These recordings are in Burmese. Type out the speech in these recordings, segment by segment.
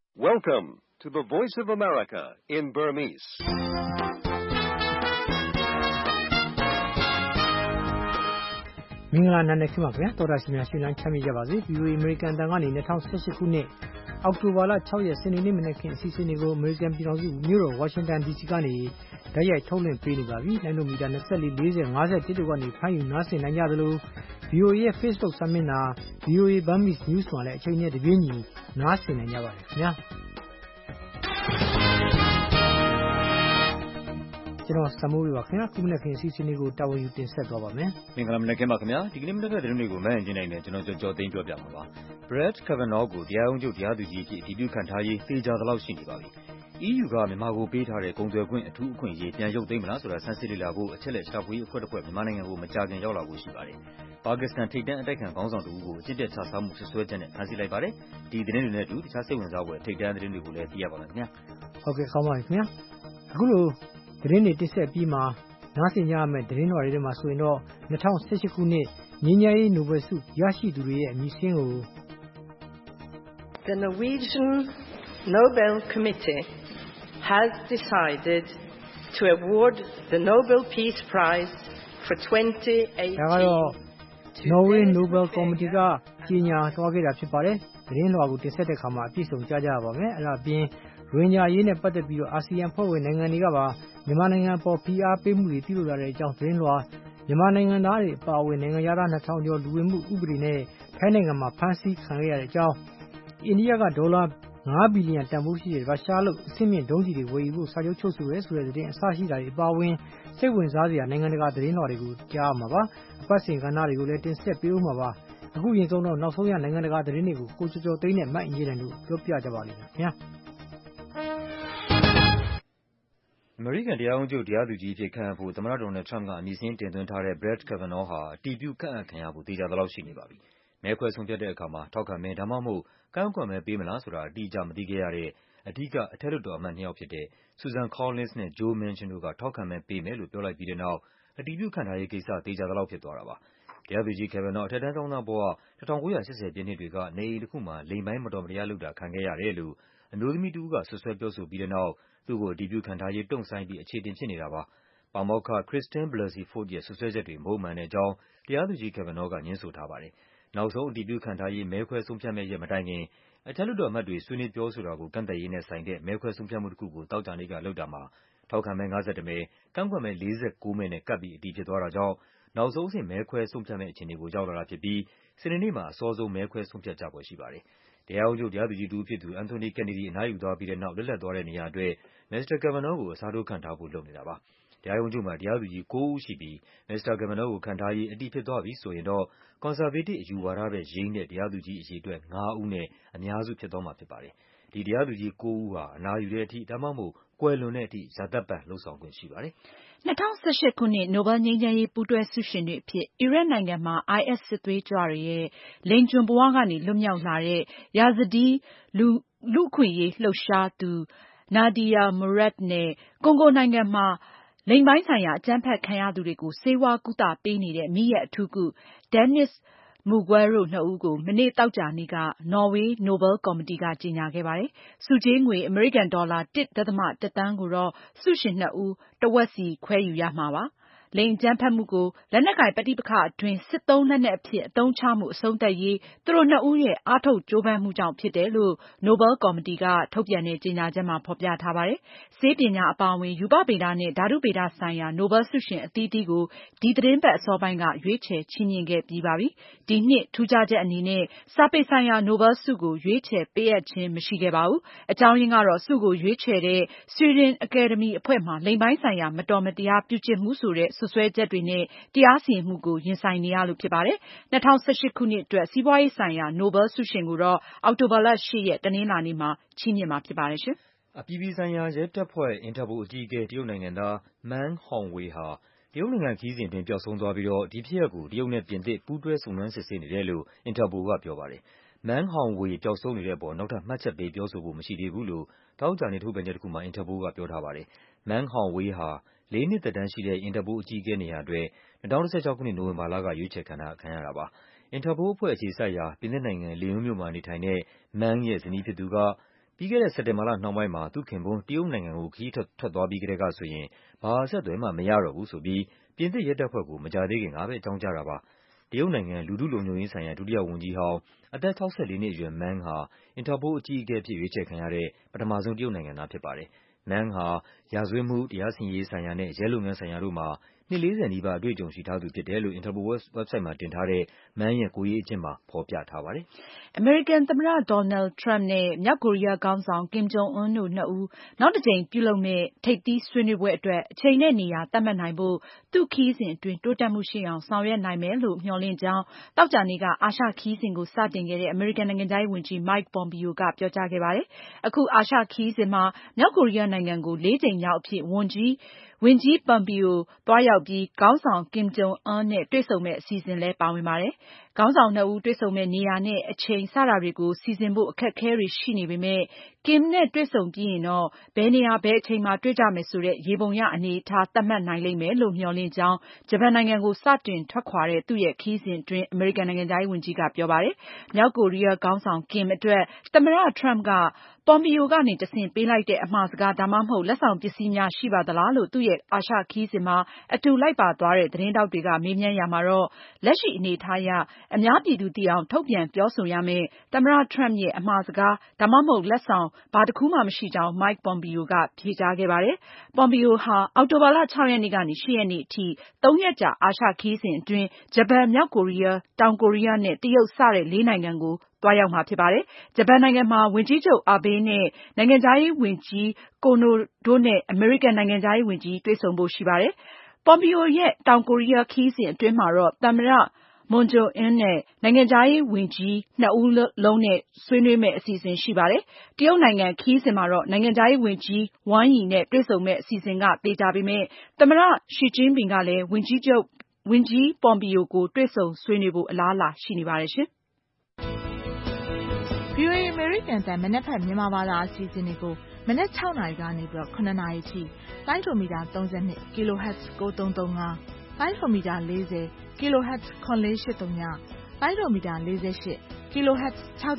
Welcome to the Voice of America in Burmese. ။မင်္ဂလာနံနက်ခင်းပါခင်ဗျာတော်တာရှင်များရှင်လန်းချမ်းမြေ့ကြပါစေ VOA American တန်ကနေ2018ခုနှစ်အောက်တိုဘာလ6ရက်စနေနေ့မနက်ခင်းအစီအစဉ်တွေကို American ပြည်ထောင်စုမြို့တော် Washington DC ကနေဓာတ်ရိုက်ထုတ်လွှင့်ပေးနေပါပြီ။လိုင်းဒိုမီတာ24 40 50တိတိကနေဖမ်းယူနားဆင်နိုင်ကြသလို VOA ရဲ့ Facebook စာမျက်နှာ VOA Burmese News မှာလည်းအချိန်နဲ့တပြေးညီနားဆင်နိုင်ကြပါတယ်ခင်ဗျာ။ကျွန်တော်စမိုးရပါခင်ဗျာခုမနက်ခင်းအစီအစဉ်လေးကိုတာဝန်ယူတင်ဆက်သွားပါမယ်မင်္ဂလာမနက်ခင်းပါခင်ဗျာဒီကနေ့မနက်ခင်းသတင်းတွေကိုမအင်ဂျင်နိုင်နဲ့ကျွန်တော်ကြော်သိန်းပြောပြမှာပါ Brett Kavanaugh ကိုတရားရုံးချုပ်တရားသူကြီးအဖြစ်အတည်ပြုခန့်ထားရေးသေချာသလောက်ရှိနေပါပြီ EU ကမြန်မာကိုပေးထားတဲ့ကုန်သွယ်ခွင့်အထူးအခွင့်အရေးပြန်ရုပ်သိမ်းမလားဆိုတာဆန်းစစ်လေ့လာဖို့အချက်လက်ရှာဖွေအဖွဲ့တစ်ဖွဲ့မြန်မာနိုင်ငံကိုမကြာခင်ရောက်လာဖို့ရှိပါတယ်ပါကစ္စတန်ထိပ်တန်းအတိုက်ခံခေါင်းဆောင်တဦးကိုအကျင့်ပြတ်ချစားမှုဆွဆွဲချက်နဲ့ဖမ်းဆီးလိုက်ပါတယ်ဒီသတင်းတွေနဲ့အတူတခြားစိတ်ဝင်စားဖွယ်ထိပ်တန်းသတင်းတွေကိုလည်းသိရပါမယ်ခင်ဗျာဟုတ်ကဲ့ကောင်းပါပြီခင်ဗျာအခုလိုသတင်းတွေတင်ဆက်ပြီးမှနားဆင်ကြရမယ့်သတင်းတော်တွေမှာဆိုရင်တော့2018ခုနှစ်ငြိမ်းချမ်းရေးနိုဘယ်ဆုရရှိသူတွေရဲ့အမည်စာရင်းကို The Norwegian Nobel Committee has decided to award the Nobel Peace Prize for 2018. ဒါကတော့ Norway Nobel Committee ကကြီးညာသွားခဲ့တာဖြစ်ပါတယ်သတင်းတော်ကိုတင်ဆက်တဲ့အခါမှာအပြည့်စုံကြားကြရပါမယ်အဲ့ဒါအပြင်ရိုဟင်ဂျာရေးနဲ့ပတ်သက်ပြီးတော့အာဆီယံဖွဲ့ဝင်နိုင်ငံတွေကပါမြန်မာနိုင်ငံပေါ်ဖိအားပေးမှုတွေပြုလုပ်လာတဲ့အကြောင်းသတင်းလွှာမြန်မာနိုင်ငံသားတွေအပါအဝင်နိုင်ငံသား2000ကျော်လူဝင်မှုဥပဒေနဲ့ထိုင်းနိုင်ငံမှာဖမ်းဆီးခံရတဲ့အကြောင်းအိန္ဒိယကဒေါ်လာ9ဘီလီယံတန်ဖိုးရှိတဲ့ရုရှားလို့အဆင့်မြင့်ဒုံးကျည်တွေဝယ်ယူဖို့စာချုပ်ချုပ်ဆိုရဲဆိုတဲ့သတင်းအစရှိတာတွေအပါအဝင်စိတ်ဝင်စားစရာနိုင်ငံတကာသတင်းလွှာတွေကိုကြားမှာပါအပတ်စဉ်ကဏ္ဍတွေကိုလည်းတင်ဆက်ပေးဦးမှာပါအခုရင်ဆုံးတော့နောက်ဆုံးရနိုင်ငံတကာသတင်းတွေကိုကိုကျော်သိန်းနဲ့မတ်အင်ဂျင်တို့ပြောပြကြပါလိမ့်မယ်ခင်ဗျာအမေရိကန်တရားရုံးချုပ်တရားသူကြီးအဖြစ်ခန့်အပ်ဖို့သမ္မတဒေါ်နယ်ထရမ့်ကအမည်စာရင်းတင်သွင်းထားတဲ့ Brett Kavanaugh ဟာအတည်ပြုခန့်အပ်ခံရဖို့သေချာသလောက်ရှိနေပါပြီ။မဲခွဲဆုံးဖြတ်တဲ့အခါမှာထောက်ခံမဲဒါမှမဟုတ်ကန့်ကွက်မဲပေးမလားဆိုတာအတိအကျမသိခဲ့ရတဲ့အဓိကအထက်လွှတ်တော်အမတ်နှစ်ယောက်ဖြစ်တဲ့ Susan Collins နဲ့ Joe Manchin တို့ကထောက်ခံမဲပေးမယ်လို့ပြောလိုက်ပြီးတဲ့နောက်အတည်ပြုခန့်ထားရေးကိစ္စသေချာသလောက်ဖြစ်သွားတာပါ။တရားသူကြီး Kavanaugh အထက်တန်းကျောင်းသားဘဝ1980ပြည့်နှစ်တွေကနေအိမ်တစ်ခုမှာလိင်ပိုင်းမတော်မတရားလုပ်တာခံခဲ့ရတယ်လို့အမျိုးသမီးတဦးကဆွဆွဲပြောဆိုပြီးတဲ့နောက်သူ့ကိုအတည်ပြုခန့်ထားရေးတုန့်ဆိုင်းပြီးအခြေတင်ဖြစ်နေတာပါ။ပါမောက္ခ Christine Blasey Ford ရဲ့ဆွဆွဲချက်တွေမဟုတ်မှန်တဲ့အကြောင်းတရားသူကြီး Kavanaugh ကငြင်းဆိုထားပါတယ်။နောက်ဆုံးအတည်ပြုခန့်ထားရေးမဲခွဲဆုံးဖြတ်မယ့်ရက်မတိုင်ခင်အထက်လွှတ်တော်အမတ်တွေဆွေးနွေးပြောဆိုတာကိုကန့်သတ်ရေးနဲ့ဆိုင်တဲ့မဲခွဲဆုံးဖြတ်မှုတစ်ခုကိုသောကြာနေ့ကလုပ်တာမှာထောက်ခံမဲ51မဲကန့်ကွက်မဲ49မဲနဲ့ကပ်ပြီးအတည်ဖြစ်သွားတာကြောင့်နောက်ဆုံးအဆင့်မဲခွဲဆုံးဖြတ်မယ့်အခြေအနေကိုရောက်လာတာဖြစ်ပြီးစနေနေ့မှာအစောဆုံးမဲခွဲဆုံးဖြတ်ကြဖွယ်ရှိပါတယ်။တရားရုံးချုပ်တရားသူကြီးတဦးဖြစ်သူ Anthony Kennedy အနားယူသွားပြီးတဲ့နောက်လွတ်လပ်သွားတဲ့နေရာအတွက် Mr. Kavanaugh ကိုအစားထိုးခန့်ထားဖို့လုပ်နေတာပါ။တရားရုံးချုပ်မှာတရားသူကြီး9ဦးရှိပြီး Mr. Kavanaugh ကိုခန့်ထားရေးအတည်ဖြစ်သွားပြီဆိုရင်တော့ Conservative အယူဝါဒဘက်ယိမ်းတဲ့တရားသူကြီးအရေအတွက်9ဦးနဲ့အများစုဖြစ်သွားမှာဖြစ်ပါတယ်။ဒီတရားသူကြီး9ဦးဟာအနားယူတဲ့အထိဒါမှမဟုတ်ကွယ်လွန်တဲ့အထိရာသက်ပန်လုပ်ဆောင်ခွင့်ရှိပါတယ်။ 2018ခုနှစ်နိုဘယ်ငြိမ်းချမ်းရေးပူးတွဲဆုရှင်တွေအဖြစ်အီရတ်နိုင်ငံမှာ IS စစ်သွေးကြွတွေရဲ့လိင်ကျွန်ဘဝကနေလွတ်မြောက်လာတဲ့ Yazidi လူ့အခွင့်အရေးလှုပ်ရှားသူ Nadia Murad နဲ့ကွန်ဂိုနိုင်ငံမှာလိင်ပိုင်းဆိုင်ရာအကြမ်းဖက်ခံရသူတွေကိုဆေးဝါးကုသပေးနေတဲ့မီးယပ်အထူးကု Denis Mukwege တို့နှစ်ဦးကိုမနေ့သောကြာနေ့ကနော်ဝေးနိုဘယ်ကော်မတီကကြေညာခဲ့ပါတယ်။ဆုကြေးငွေအမေရိကန်ဒေါ်လာ 1.1 သန်းကိုတော့ဆုရှင်နှစ်ဦးတဝက်စီခွဲယူရမှာပါ။လိင်အကြမ်းဖက်မှုကိုလက်နက်ကိုင်ပဋိပက္ခအတွင်းစစ်သုံးလက်နက်အဖြစ်အသုံးချမှုအဆုံးသတ်ရေးသူတို့နှစ်ဦးရဲ့အားထုတ်ကြိုးပမ်းမှုကြောင့်ဖြစ်တယ်လို့နိုဘယ်ကော်မတီကထုတ်ပြန်တဲ့ကြေညာချက်မှာဖော်ပြထားပါတယ်။ဆေးပညာအပါအဝင်ရူပဗေဒနဲ့ဓာတုဗေဒဆိုင်ရာနိုဘယ်ဆုရှင်အသီးသီးကိုဒီသတင်းပတ်အစောပိုင်းကရွေးချယ်ချီးမြှင့်ခဲ့ပြီးပါပြီ။ဒီနှစ်ထူးခြားချက်အနေနဲ့စာပေဆိုင်ရာနိုဘယ်ဆုကိုရွေးချယ်ပေးအပ်ခြင်းမရှိခဲ့ပါဘူး။အကြောင်းရင်းကတော့ဆုကိုရွေးချယ်တဲ့ဆွီဒင်အကယ်ဒမီအဖွဲ့မှာလိင်ပိုင်းဆိုင်ရာမတော်မတရားပြုကျင့်မှုဆိုတဲ့စွပ်စွဲချက်တွေနဲ့တရားစီရင်မှုကိုရင်ဆိုင်နေရလို့ဖြစ်ပါတယ်။2018ခုနှစ်အတွက်စီးပွားရေးဆိုင်ရာနိုဘယ်ဆုရှင်ကိုတော့အောက်တိုဘာလ8ရက်တနင်္လာနေ့မှာချီးမြှင့်မှာဖြစ်ပါတယ်ရှင်။အပြည်ပြည်ဆိုင်ရာရဲတပ်ဖွဲ့ Interpol အကြီးအကဲတရုတ်နိုင်ငံသား Meng Hongwei ဟာတရုတ်နိုင်ငံခရီးစဉ်အတွင်းပျောက်ဆုံးသွားပြီးတော့ဒီဖြစ်ရပ်ကိုတရုတ်နဲ့ပြင်သစ်ပူးတွဲစုံစမ်းစစ်ဆေးနေတယ်လို့ Interpol ကပြောပါတယ်။ Meng Hongwei ပျောက်ဆုံးနေတဲ့အပေါ်နောက်ထပ်မှတ်ချက်ပေးပြောဆိုဖို့မရှိသေးဘူးလို့သောကြာနေ့ထုတ်ပြန်ချက်တစ်ခုမှာ Interpol ကပြောထားပါတယ်။ Meng Hongwei ဟာ4 နှစ်သက်တမ်းရှိတဲ့ Interpol အကြီးအကဲနေရာအတွက်2016ခုနှစ်နိုဝင်ဘာလကရွေးချယ်ခံရတာပါ။ Interpol အဖွဲ့အခြေစိုက်ရာပြင်သစ်နိုင်ငံ Lyon မြို့မှာနေထိုင်တဲ့ Meng ရဲ့ဇနီးဖြစ်သူကပြီးခဲ့တဲ့စက်တင်ဘာလနှောင်းပိုင်းမှာသူ့ခင်ပွန်းတရုတ်နိုင်ငံကိုခရီးထွက်သွားပြီးကတည်းကဆိုရင်ဘာအဆက်အသွယ်မှမရတော့ဘူးဆိုပြီးပြင်သစ်ရဲတပ်ဖွဲ့ကိုမကြာသေးခင်ကပဲအကြောင်းကြားတာပါ။တရုတ်နိုင်ငံလူထုလုံခြုံရေးဆိုင်ရာဒုတိယဝန်ကြီးဟောင်းအသက်64နှစ်အရွယ် Meng ဟာအင်တာပိုအကြီးအကဲအဖြစ်ရွေးချယ်ခံရတဲ့ပထမဆုံးတရုတ်နိုင်ငံသားဖြစ်ပါတယ်။ Meng ဟာရာဇဝတ်မှု၊တရားစီရင်ရေးဆိုင်ရာနဲ့ရဲလုပ်ငန်းဆိုင်ရာတို့မှာနှစ် 40 နီးပါးအတွေ့အကြုံရှိထားသူဖြစ်တယ်လို့ Interpol website မှာတင်ထားတဲ့ Meng ရဲ့ကိုယ်ရေးအကျဉ်းမှာဖော်ပြထားပါတယ်။အမေရိကန်သမ္မတ Donald Trump နဲ့မြောက်ကိုရီးယားခေါင်းဆောင် Kim Jong Un တို့နှစ်ဦးနောက်တကြိမ်ပြုလုပ်မယ့်ထိပ်သီးဆွေးနွေးပွဲအတွက်အချိန်နဲ့နေရာသတ်မှတ်နိုင်ဖို့သူ့ခရီးစဉ်အတွင်းတိုးတက်မှုရှိအောင်ဆောင်ရွက်နိုင်မယ်လို့မျှော်လင့်ကြောင်းသောကြာနေ့ကအာရှခရီးစဉ်ကိုစတင်ခဲ့တဲ့အမေရိကန်နိုင်ငံခြားရေးဝန်ကြီး Mike Pompeo ကပြောကြားခဲ့ပါတယ်။အခုအာရှခရီးစဉ်မှာမြောက်ကိုရီးယားနိုင်ငံကို 4 ကြိမ်မြောက်အဖြစ်ဝန်ကြီး Pompeo သွားရောက်ပြီးခေါင်းဆောင် Kim Jong Un နဲ့တွေ့ဆုံမယ့်အစီအစဉ်လည်းပါဝင်ပါတယ်။ခေါင်းဆောင်နှစ်ဦးတွေ့ဆုံမယ့်နေရာနဲ့အချိန်စတာတွေကိုစီစဉ်ဖို့အခက်အခဲတွေရှိနေပေမဲ့ Kim နဲ့တွေ့ဆုံပြီးရင်တော့ဘယ်နေရာဘယ်အချိန်မှာတွေ့ကြမယ်ဆိုတဲ့ယေဘုယျအနေအထားသတ်မှတ်နိုင်လိမ့်မယ်လို့မျှော်လင့်ကြောင်းဂျပန်နိုင်ငံကိုစတင်ထွက်ခွာတဲ့သူ့ရဲ့ခရီးစဉ်အတွင်းအမေရိကန်နိုင်ငံခြားရေးဝန်ကြီးကပြောပါတယ်။မြောက်ကိုရီးယားခေါင်းဆောင် Kim အတွက်သမ္မတ Trump ကPompeo ကနေတဆင့်ပေးလိုက်တဲ့အမှာစကားဒါမှမဟုတ်လက်ဆောင်ပစ္စည်းများရှိပါသလားလို့သူ့ရဲ့အာရှခရီးစဉ်မှာအတူလိုက်ပါသွားတဲ့သတင်းထောက်တွေကမေးမြန်းရာမှာတော့လက်ရှိအနေအထားအရအများပြည်သူသိအောင်ထုတ်ပြန်ပြောဆိုရမယ့်သမ္မတ Trump ရဲ့အမှာစကားဒါမှမဟုတ်လက်ဆောင်ဘာတခုမှမရှိကြောင်း Mike Pompeo ကဖြေကြားခဲ့ပါတယ်။ Pompeo ဟာအောက်တိုဘာလ 6 ရက်နေ့ကနေ 8 ရက်နေ့အထိ 3 ရက်ကြာအာရှခရီးစဉ်အတွင်းဂျပန်၊မြောက်ကိုရီးယား၊တောင်ကိုရီးယားနဲ့တရုတ်စတဲ့ 4 နိုင်ငံကိုသွားရောက်မှာဖြစ်ပါတယ်။ဂျပန်နိုင်ငံမှာဝန်ကြီးချုပ် Abe နဲ့နိုင်ငံခြားရေးဝန်ကြီး Kono တို့နဲ့အမေရိကန်နိုင်ငံခြားရေးဝန်ကြီးတွေ့ဆုံဖို့ရှိပါတယ်။ Pompeo ရဲ့တောင်ကိုရီးယားခရီးစဉ်အတွင်းမှာတော့သမ္မတMoon Jae-in နဲ့နိုင်ငံခြားရေးဝန်ကြီးနှစ်ဦးလုံးနဲ့ဆွေးနွေးမယ့်အစီအစဉ်ရှိပါတယ်။တရုတ်နိုင်ငံခရီးစဉ်မှာတော့နိုင်ငံခြားရေးဝန်ကြီး Wang Yi နဲ့တွေ့ဆုံမယ့်အစီအစဉ်ကသေချာပေမဲ့သမ္မတ Xi Jinping ကလည်းဝန်ကြီး Pompeo ကိုတွေ့ဆုံဆွေးနွေးဖို့အလားအလာရှိနေပါတယ်ရှင်။ VOA အမေရိကန်အသံမနက်ဖြန်မြန်မာဘာသာအစီအစဉ်တွေကိုမနက် 6 နာရီကနေပြီးတော့ 9 နာရီထိလိုင်းဒိုမီတာ 32 kHz 9335 လိုင်းဒိုမီတာ 40 kHz 9483 လိုင်းဒိုမီတာ 48 kHz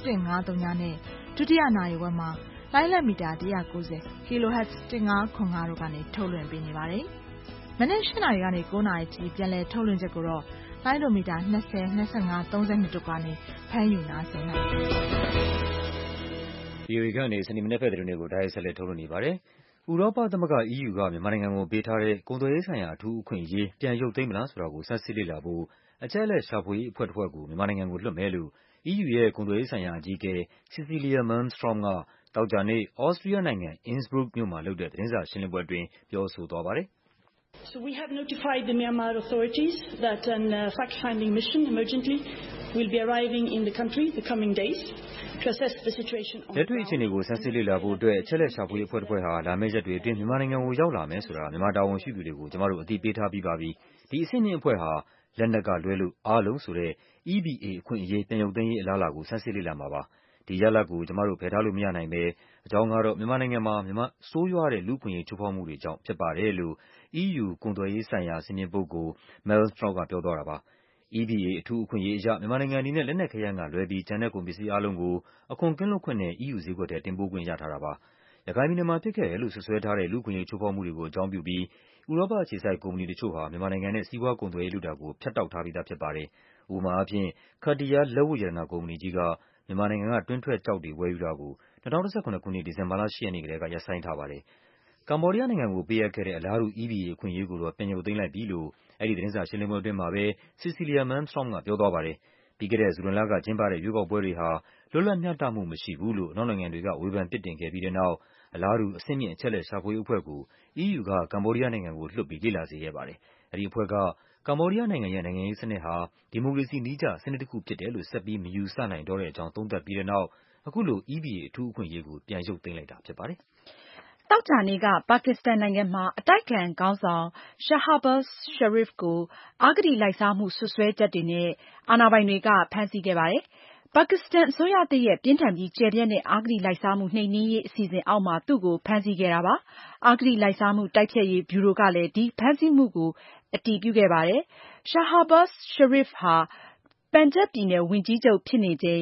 6153နဲ့ဒုတိယနာရီဝက်မှာလိုင်းလက်မီတာ 190 kHz 1505တို့ကနေထုတ်လွှင့်ပေးနေပါတယ်။မနက် 8 နာရီကနေ 9 နာရီထိပြန်လည်ထုတ်လွှင့်ချက်ကိုတော့လိုင်းဒိုမီတာ 20 25 32တို့ကနေဖမ်းယူနားဆင်နိုင်ပါတယ်။ VOA ကနေစနေမနက်ဖက်သတင်းတွေကိုတိုက်ရိုက်ဆက်လက်ထုတ်လွှင့်နေပါတယ်။ဥရောပသမဂ္ဂ EU ကမြန်မာနိုင်ငံကိုပေးထားတဲ့ကုန်သွယ်ရေးဆိုင်ရာအထူးအခွင့်အရေးပြန်ရုပ်သိမ်းမလားဆိုတာကိုဆန်းစစ်လေ့လာဖို့အချက်အလက်ရှာဖွေရေးအဖွဲ့တဖွဲ့ကိုမြန်မာနိုင်ငံကိုလွှတ်မယ်လို့ EU ရဲ့ကုန်သွယ်ရေးဆိုင်ရာအကြီးအကဲ Cecilia Malmström ကသောကြာနေ့သြစတြီးယားနိုင်ငံ၊ Innsbruck မြို့မှာလုပ်တဲ့သတင်းစာရှင်းလင်းပွဲအတွင်းပြောဆိုသွားပါတယ်။ So we have notified the Myanmar authorities that a fact-finding mission emergently will be arriving in the country the coming days to assess the situation on the ground. လက်တွေ့အခြေအနေကိုဆန်းစစ်လေ့လာဖို့အတွက်အချက်အလက်ရှာဖွေရေးအဖွဲ့တဖွဲ့ဟာလာမယ့်ရက်တွေအတွင်းမြန်မာနိုင်ငံကိုရောက်လာမယ်ဆိုတာမြန်မာတာဝန်ရှိသူတွေကိုကျမတို့အသိပေးထားပြီးပါပြီ။ဒီအဆင့်မြင့်အဖွဲ့ဟာလက်နက်ကလွဲလို့အားလုံးဆိုတဲ့ EBA အခွင့်အရေးပြန်ရုပ်သိမ်းရေးအလားအလာကိုဆန်းစစ်လေ့လာမှာပါ။ဒီရလဒ်ကိုကျမတို့ဖယ်ထားလို့မရနိုင်ဘဲအကြောင်းကတော့မြန်မာနိုင်ငံမှာဆိုးရွားတဲ့လူ့အခွင့်အရေးချိုးဖောက်မှုတွေကြောင့်ဖြစ်ပါတယ်လို့ EU ကုန်သွယ်ရေးဆိုင်ရာစင်မြင့်ပုဂ္ဂိုလ် Malmström ကပြောသွားတာပါ။ EBA အထူးအခွင့်အရေးအရမြန်မာနိုင်ငံအနေနဲ့လက်နက်ခဲယမ်းကလွဲပြီးကျန်တဲ့ကုန်ပစ္စည်းအားလုံးကိုအခွန်ကင်းလွတ်ခွင့်နဲ့ EU ဈေးကွက်ထဲတင်ပို့ခွင့်ရထားတာပါ။ရခိုင်ပြည်နယ်မှာဖြစ်ခဲ့တယ်လို့စွပ်စွဲထားတဲ့လူ့အခွင့်အရေးချိုးဖောက်မှုတွေကိုအကြောင်းပြုပြီးဥရောပအခြေစိုက်ကုမ္ပဏီတချို့ဟာမြန်မာနိုင်ငံနဲ့စီးပွားကုန်သွယ်ရေးလုပ်တာကိုဖြတ်တောက်ထားပြီးသားဖြစ်ပါတယ်။ဥပမာအားဖြင့် Khadiyar လက်ဝတ်ရတနာကုမ္ပဏီကြီးကမြန်မာနိုင်ငံကတွင်းထွက်ကျောက်တွေဝယ်ယူတာကို2017 ခုနှစ်ဒီဇင်ဘာလ 8 ရက်နေ့ကတည်းကရပ်ဆိုင်းထားပါတယ်။ကမ္ဘောဒီးယားနိုင်ငံကိုပေးအပ်ခဲ့တဲ့အလားတူ EBA အခွင့်အရေးကိုတော့ပြန်ရုပ်သိမ်းလိုက်ပြီလို့အဲဒီသတင်းစာရှင်းလင်းပွဲအတွင်းမှာပဲ Cecilia Malmström ကပြောသွားပါတယ်။ပြီးခဲ့တဲ့ဇူလိုင်လကကျင်းပတဲ့ရွေးကောက်ပွဲတွေဟာလွတ်လပ်မျှတမှုမရှိဘူးလို့အနောက်နိုင်ငံတွေကဝေဖန်ပြစ်တင်ခဲ့ပြီးတဲ့နောက်အလားတူအဆင့်မြင့်အချက်အလက်ရှာဖွေရေးအဖွဲ့ကို EU ကကမ္ဘောဒီးယားနိုင်ငံကိုလွှတ်ပြီးလေ့လာစေခဲ့ပါတယ်။အဲဒီအဖွဲ့ကကမ္ဘောဒီးယားနိုင်ငံရဲ့နိုင်ငံရေးစနစ်ဟာဒီမိုကရေစီနည်းကျစနစ်တခုဖြစ်တယ်လို့ဆက်ပြီးမယူဆနိုင်တော့တဲ့အကြောင်းသုံးသပ်ပြီးတဲ့နောက်အခုလို EBA အထူးအခွင့်အရေးကိုပြန်ရုပ်သိမ်းလိုက်တာဖြစ်ပါတယ်။သောကြာနေ့ကပါကစ္စတန်နိုင်ငံမှာအတိုက်အခံခေါင်းဆောင် Shahbaz Sharif ကိုအဂတိလိုက်စားမှုစွပ်စွဲချက်တွေနဲ့အာဏာပိုင်တွေကဖမ်းဆီးခဲ့ပါတယ်။ပါကစ္စတန်အစိုးရသစ်ရဲ့ပြင်းထန်ပြီးကျယ်ပြန့်တဲ့အဂတိလိုက်စားမှုနှိမ်နင်းရေးအစီအစဉ်အောက်မှာသူ့ကိုဖမ်းဆီးခဲ့တာပါ။အဂတိလိုက်စားမှုတိုက်ဖျက်ရေးဗျူရိုကလည်းဒီဖမ်းဆီးမှုကိုအတည်ပြုခဲ့ပါတယ်။ Shahbaz Sharif ဟာပန်ဂျပ်ပြည်နယ်ဝန်ကြီးချုပ်ဖြစ်နေချိန်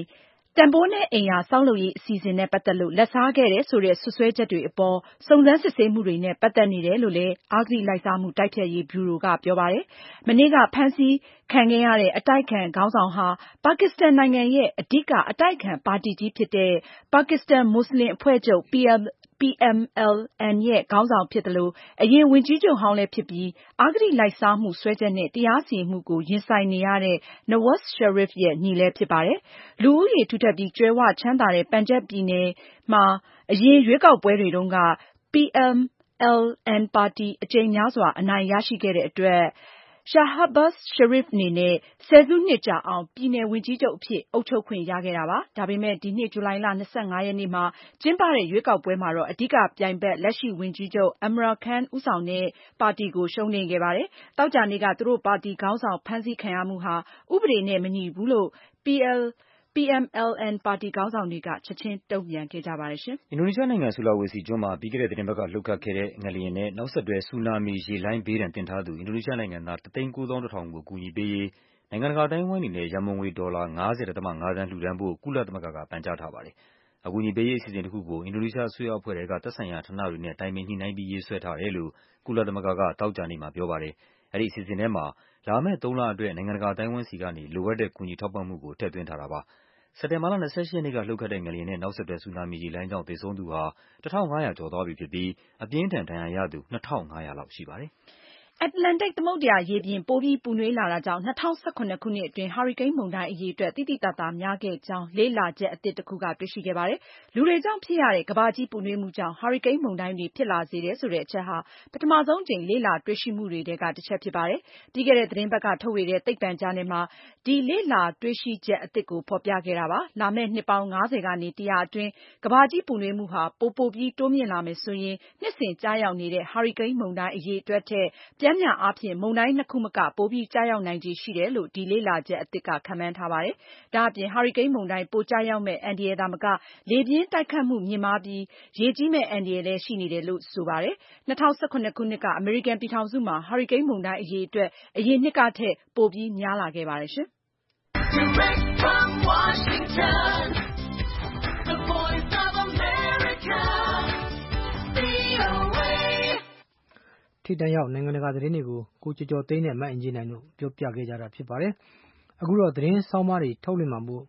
တန်ဖိုးနဲ့အိမ်ယာဆောက်လုပ်ရေးအစီအစဉ်နဲ့ပတ်သက်လို့လက်စားခဲ့တယ်ဆိုတဲ့စွပ်စွဲချက်တွေအပေါ်စုံစမ်းစစ်ဆေးမှုတွေနဲ့ပတ်သက်နေတယ်လို့လည်းအဂတိလိုက်စားမှုတိုက်ဖျက်ရေးဗျူရိုကပြောပါတယ်။မနေ့ကဖမ်းဆီးခံခဲ့ရတဲ့အတိုက်အခံခေါင်းဆောင်ဟာပါကစ္စတန်နိုင်ငံရဲ့အဓိကအတိုက်အခံပါတီကြီးဖြစ်တဲ့ပါကစ္စတန်မွတ်စလင်အဖွဲ့ချုပ် PMLN ရဲ့ခေါင်းဆောင်ဖြစ်သလိုအရင်ဝန်ကြီးချုပ်ဟောင်းလည်းဖြစ်ပြီးအဂတိလိုက်စားမှုစွဲချက်နဲ့တရားစီရင်မှုကိုရင်ဆိုင်နေရတဲ့ Nawaz Sharif ရဲ့ညီလည်းဖြစ်ပါတယ်။လူဦးရေထူထပ်ပြီးကြွယ်ဝချမ်းသာတဲ့ပန်ဂျပ်ပြည်နယ်မှာအရင်ရွေးကောက်ပွဲတွေတုန်းက PMLN ပါတီအကြိမ်များစွာအနိုင်ရရှိခဲ့တဲ့အတွက် Shahbaz Sharif အနေနဲ့ဆယ်စုနှစ်ကြာအောင်ပြည်နယ်ဝန်ကြီးချုပ်အဖြစ်အုပ်ချုပ်ခွင့်ရခဲ့တာပါ။ဒါပေမဲ့ဒီနှစ်ဇူလိုင်လ 25 ရက်နေ့မှာကျင်းပတဲ့ရွေးကောက်ပွဲမှာတော့အဓိကပြိုင်ဘက်လက်ရှိဝန်ကြီးချုပ် Imran Khan ဦးဆောင်တဲ့ပါတီကိုရှုံးနိမ့်ခဲ့ပါတယ်။သောကြာနေ့ကသူတို့ပါတီခေါင်းဆောင်ဖမ်းဆီးခံရမှုဟာဥပဒေနဲ့မညီဘူးလို့PMLN ပါတီခေါင်းဆောင်တွေကချက်ချင်းတုံ့ပြန်ခဲ့ကြပါတယ်ရှင်။အင်ဒိုနီးရှားနိုင်ငံဆူလာဝေစီကျွန်းမှာပြီးခဲ့တဲ့သီတင်းပတ်ကလှုပ်ခတ်ခဲ့တဲ့ငလျင်နဲ့နောက်ဆက်တွဲဆူနာမီရေလှိုင်းဘေးဒဏ်သင့်ထားသူအင်ဒိုနီးရှားနိုင်ငံသား 1,910,000 ကိုကူညီပေးရေးနိုင်ငံတကာအသိုင်းအဝိုင်းအနေနဲ့ရန်ပုံငွေဒေါ်လာ 50.5 သန်းလှူဒါန်းဖို့ကုလသမဂ္ဂကပန်ကြားထားပါတယ်။အကူအညီပေးရေးအစီအစဉ်တခုကိုအင်ဒိုနီးရှားအစိုးရအဖွဲ့ထဲကသက်ဆိုင်ရာဌာနတွေနဲ့တိုင်ပင်ညှိနှိုင်းပြီးရေးဆွဲထားတယ်လို့ကုလသမဂ္ဂကသောကြာနေ့မှာပြောပါတယ်။အဲဒီအစီအစဉ်ထဲမှာလာမယ့် 3 လအတွက်နိုင်ငံတကာအသိုင်းအဝိုင်းဆီကနေလိုအပ်တဲ့ကူညီထောက်ပံ့မှုကိုထည့်သွင်းထားတာပါ။စက်တင်ဘာလ 28 ရက်နေ့ကလှုပ်ခတ်တဲ့ငလျင်နဲ့နောက်ဆက်တွဲဆူနာမီရေလှိုင်းကြောင့်သေဆုံးသူဟာ 1,500 ကျော်သွားပြီဖြစ်ပြီးအပြင်းအထန်ဒဏ်ရာရသူ 2,500 လောက်ရှိပါတယ်။အတ္တလန္တိတ်သမုဒ္ဒရာရေပြင်ပိုပြီးပူနွေးလာတာကြောင့်2017 ခုနှစ်အတွင်းဟာရီကိန်းမုန်တိုင်းအရေအတွက်သိသိသာသာများခဲ့ကြောင်းလေ့လာချက်အသစ်တခုကတွေ့ရှိခဲ့ပါတယ်။လူတွေကြောင့်ဖြစ်ရတဲ့ကမ္ဘာကြီးပူနွေးမှုကြောင့်ဟာရီကိန်းမုန်တိုင်းတွေဖြစ်လာစေတယ်ဆိုတဲ့အချက်ဟာပထမဆုံးအကြိမ်လေ့လာတွေ့ရှိမှုတွေထဲကတစ်ချက်ဖြစ်ပါတယ်။ပြီးခဲ့တဲ့သတင်းပတ်ကထုတ်ဝေတဲ့သိပ္ပံဂျာနယ်မှာဒီလေ့လာတွေ့ရှိချက်အသစ်ကိုဖော်ပြခဲ့တာပါ။လာမယ့်နှစ်ပေါင်း 50 ကနေ 100 အတွင်းကမ္ဘာကြီးပူနွေးမှုဟာပိုပြီးတိုးမြင့်လာမယ်ဆိုရင်နှစ်စဉ်ကျရောက်နေတဲ့ဟာရီကိန်းမုန်တိုင်းအရေအတွက်ထက်ပျမ်းမျှအားဖြင့်မုန်တိုင်း 2 ခုမကပိုပြီးကျရောက်နိုင်ခြေရှိတယ်လို့ဒီလေ့လာချက်အသစ်ကခန့်မှန်းထားပါတယ်။ဒါအပြင်ဟာရီကိန်းမုန်တိုင်းပိုကျရောက်မယ့်အန္တရာယ်သာမကလေပြင်းတိုက်ခတ်မှုမြင့်မားပြီးရေကြီးမယ့်အန္တရာယ်လည်းရှိနေတယ်လို့ဆိုပါတယ်။2017 ခုနှစ်ကအမေရိကန်ပြည်ထောင်စုမှာဟာရီကိန်းမုန်တိုင်းအရေအတွက်အရင်နှစ်ကထက်ပိုပြီးများလာခဲ့ပါတယ်ရှင်။ Direct from Washington, the Voice of America, VOA ထိတန်းရောက်နိုင်ငံတကာသတင်းတွေကိုကိုကျော်ကျော်သိန်းနဲ့မအင်ဂျီနိုင်တို့ပြောပြခဲ့ကြတာဖြစ်ပါတယ်။အခုတော့သတင်းဆောင်းပါးတွေထုတ်လွှင့်မှာမို့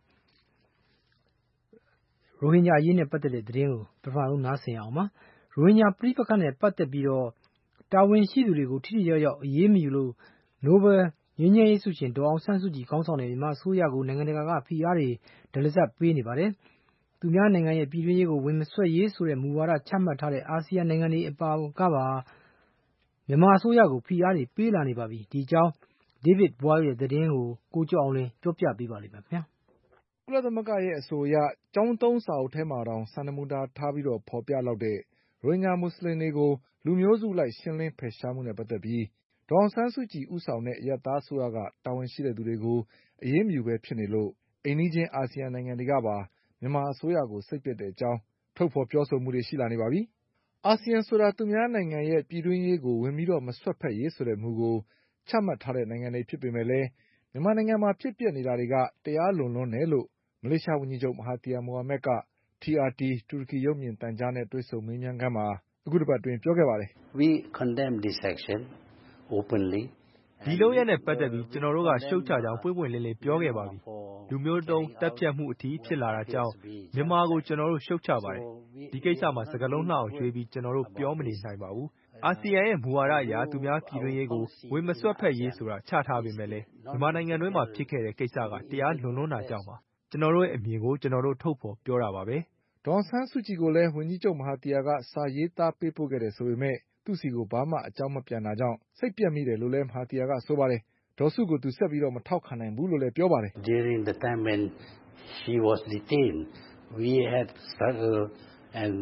ရိုဟင်ဂျာအရေးနဲ့ပတ်သက်တဲ့သတင်းကိုပထမဆုံးနားဆင်အောင်ပါ။ရိုဟင်ဂျာပြည်ပခန့်နဲ့ပတ်သက်ပြီးတော့တာဝန်ရှိသူတွေကိုထိထိရောက်ရောက်အရေးမယူလို့နိုဘယ်ငြိမ်းချမ်းရေးဆုရှင်ဒေါ်အောင်ဆန်းစုကြည်ခေါင်းဆောင်တဲ့မြန်မာအစိုးရကိုနိုင်ငံတကာကဖိအားတွေဒလစပ်ပေးနေပါတယ်။သူများနိုင်ငံရဲ့ပြည်တွင်းရေးကိုဝင်မဆွတ်ရေးဆိုတဲ့မူဝါဒချမှတ်ထားတဲ့အာဆီယံနိုင်ငံတွေအပါကပါမြန်မာအစိုးရကိုဖိအားတွေပေးလာနေပါပြီ။ဒီအကြောင်း David Boyle ရဲ့သတင်းကိုကိုကျော်အောင်လင်းပြောပြပေးပါလိမ့်မယ်။ကုလသမဂ္ဂရဲ့အဆိုအရကျောင်းသုံးစာအုပ်ထဲမှာတောင်စံနမူနာထားပြီးဖော်ပြလောက်တဲ့ရိုဟင်ဂျာမွတ်စလင်တွေကိုလူမျိုးစုလိုက်ရှင်းလင်းဖယ်ရှားမှုနဲ့ပတ်သက်ပြီးဒေါ်အောင်ဆန်းစုကြည်ဦးဆောင်တဲ့အရပ်သားအစိုးရကတာဝန်ရှိသူတွေကိုအရေးမယူပဲဖြစ်နေလို့အိမ်နီးချင်းအာဆီယံနိုင်ငံတွေကပါမြန်မာအစိုးရကိုစိတ်ပျက်တဲ့အကြောင်းထုတ်ဖေါ်ပြောဆိုမှုတွေရှိလာနေပါပြီ။အာဆီယံဆိုတာသူများနိုင်ငံရဲ့ပြည်တွင်းရေးကိုဝင်ပြီးမစွက်ဖက်ရေးဆိုတဲ့မူကိုချမှတ်ထားတဲ့နိုင်ငံတွေဖြစ်ပေမဲ့လည်းမြန်မာနိုင်ငံမှာဖြစ်ပျက်နေတာတွေကတရားလွန်လွန်းတယ်လို့မလေးရှားဝန်ကြီးချုပ်မဟာသီယာမိုဟာမက်က TRT တူရကီရုပ်မြင်သံကြားနဲ့တွေ့ဆုံမေးမြန်းခန်းမှာအခုတပတ်အတွင်းပြောခဲ့ပါတယ်။ We condemn this action openly. ဒီလုပ်ရပ်နဲ့ပတ်သက်ပြီးကျွန်တော်တို့ကရှုတ်ချကြောင်းပွင့်ပွင့်လင်းလင်းပြောခဲ့ပါပြီ။လူမျိုးတုံးတပ်ဖြတ်မှုအထိဖြစ်လာတာကြောင့်မြန်မာကိုကျွန်တော်တို့ရှုတ်ချပါတယ်။ဒီကိစ္စမှာစကားလုံးလှအောင်ကျွေးပြီးကျွန်တော်တို့ပြောမနေနိုင်ပါဘူး။အာဆီယံရဲ့မူဝါဒအရသူများပြည်တွင်းရေးကိုဝင်မစွက်ဖက်ရေးဆိုတာချထားပေမဲ့လည်းမြန်မာနိုင်ငံတွင်းမှာဖြစ်ခဲ့တဲ့ကိစ္စကတရားလွန်လွန်းတာကြောင့်ပါ။ကျွန်တော်တို့ရဲ့အမြင်ကိုကျွန်တော်တို့ထုတ်ဖော်ပြောတာပါပဲ။ဒေါ်အောင်ဆန်းစုကြည်ကိုလည်းဝန်ကြီးချုပ်မဟာသီယာကစာရေးသားပေးပို့ခဲ့တယ်ဆိုပေမဲ့သူ့ဆီကိုဘာမှအကြောင်းမပြန်တာကြောင့်စိတ်ပျက်မိတယ်လို့လည်းမဟာသီယာကဆိုပါတယ်။ဒေါ်စုကိုသူဆက်ပြီးမထောက်ခံနိုင်ဘူးလို့လည်းပြောပါတယ်။ During the time when she was detained, we had struggled and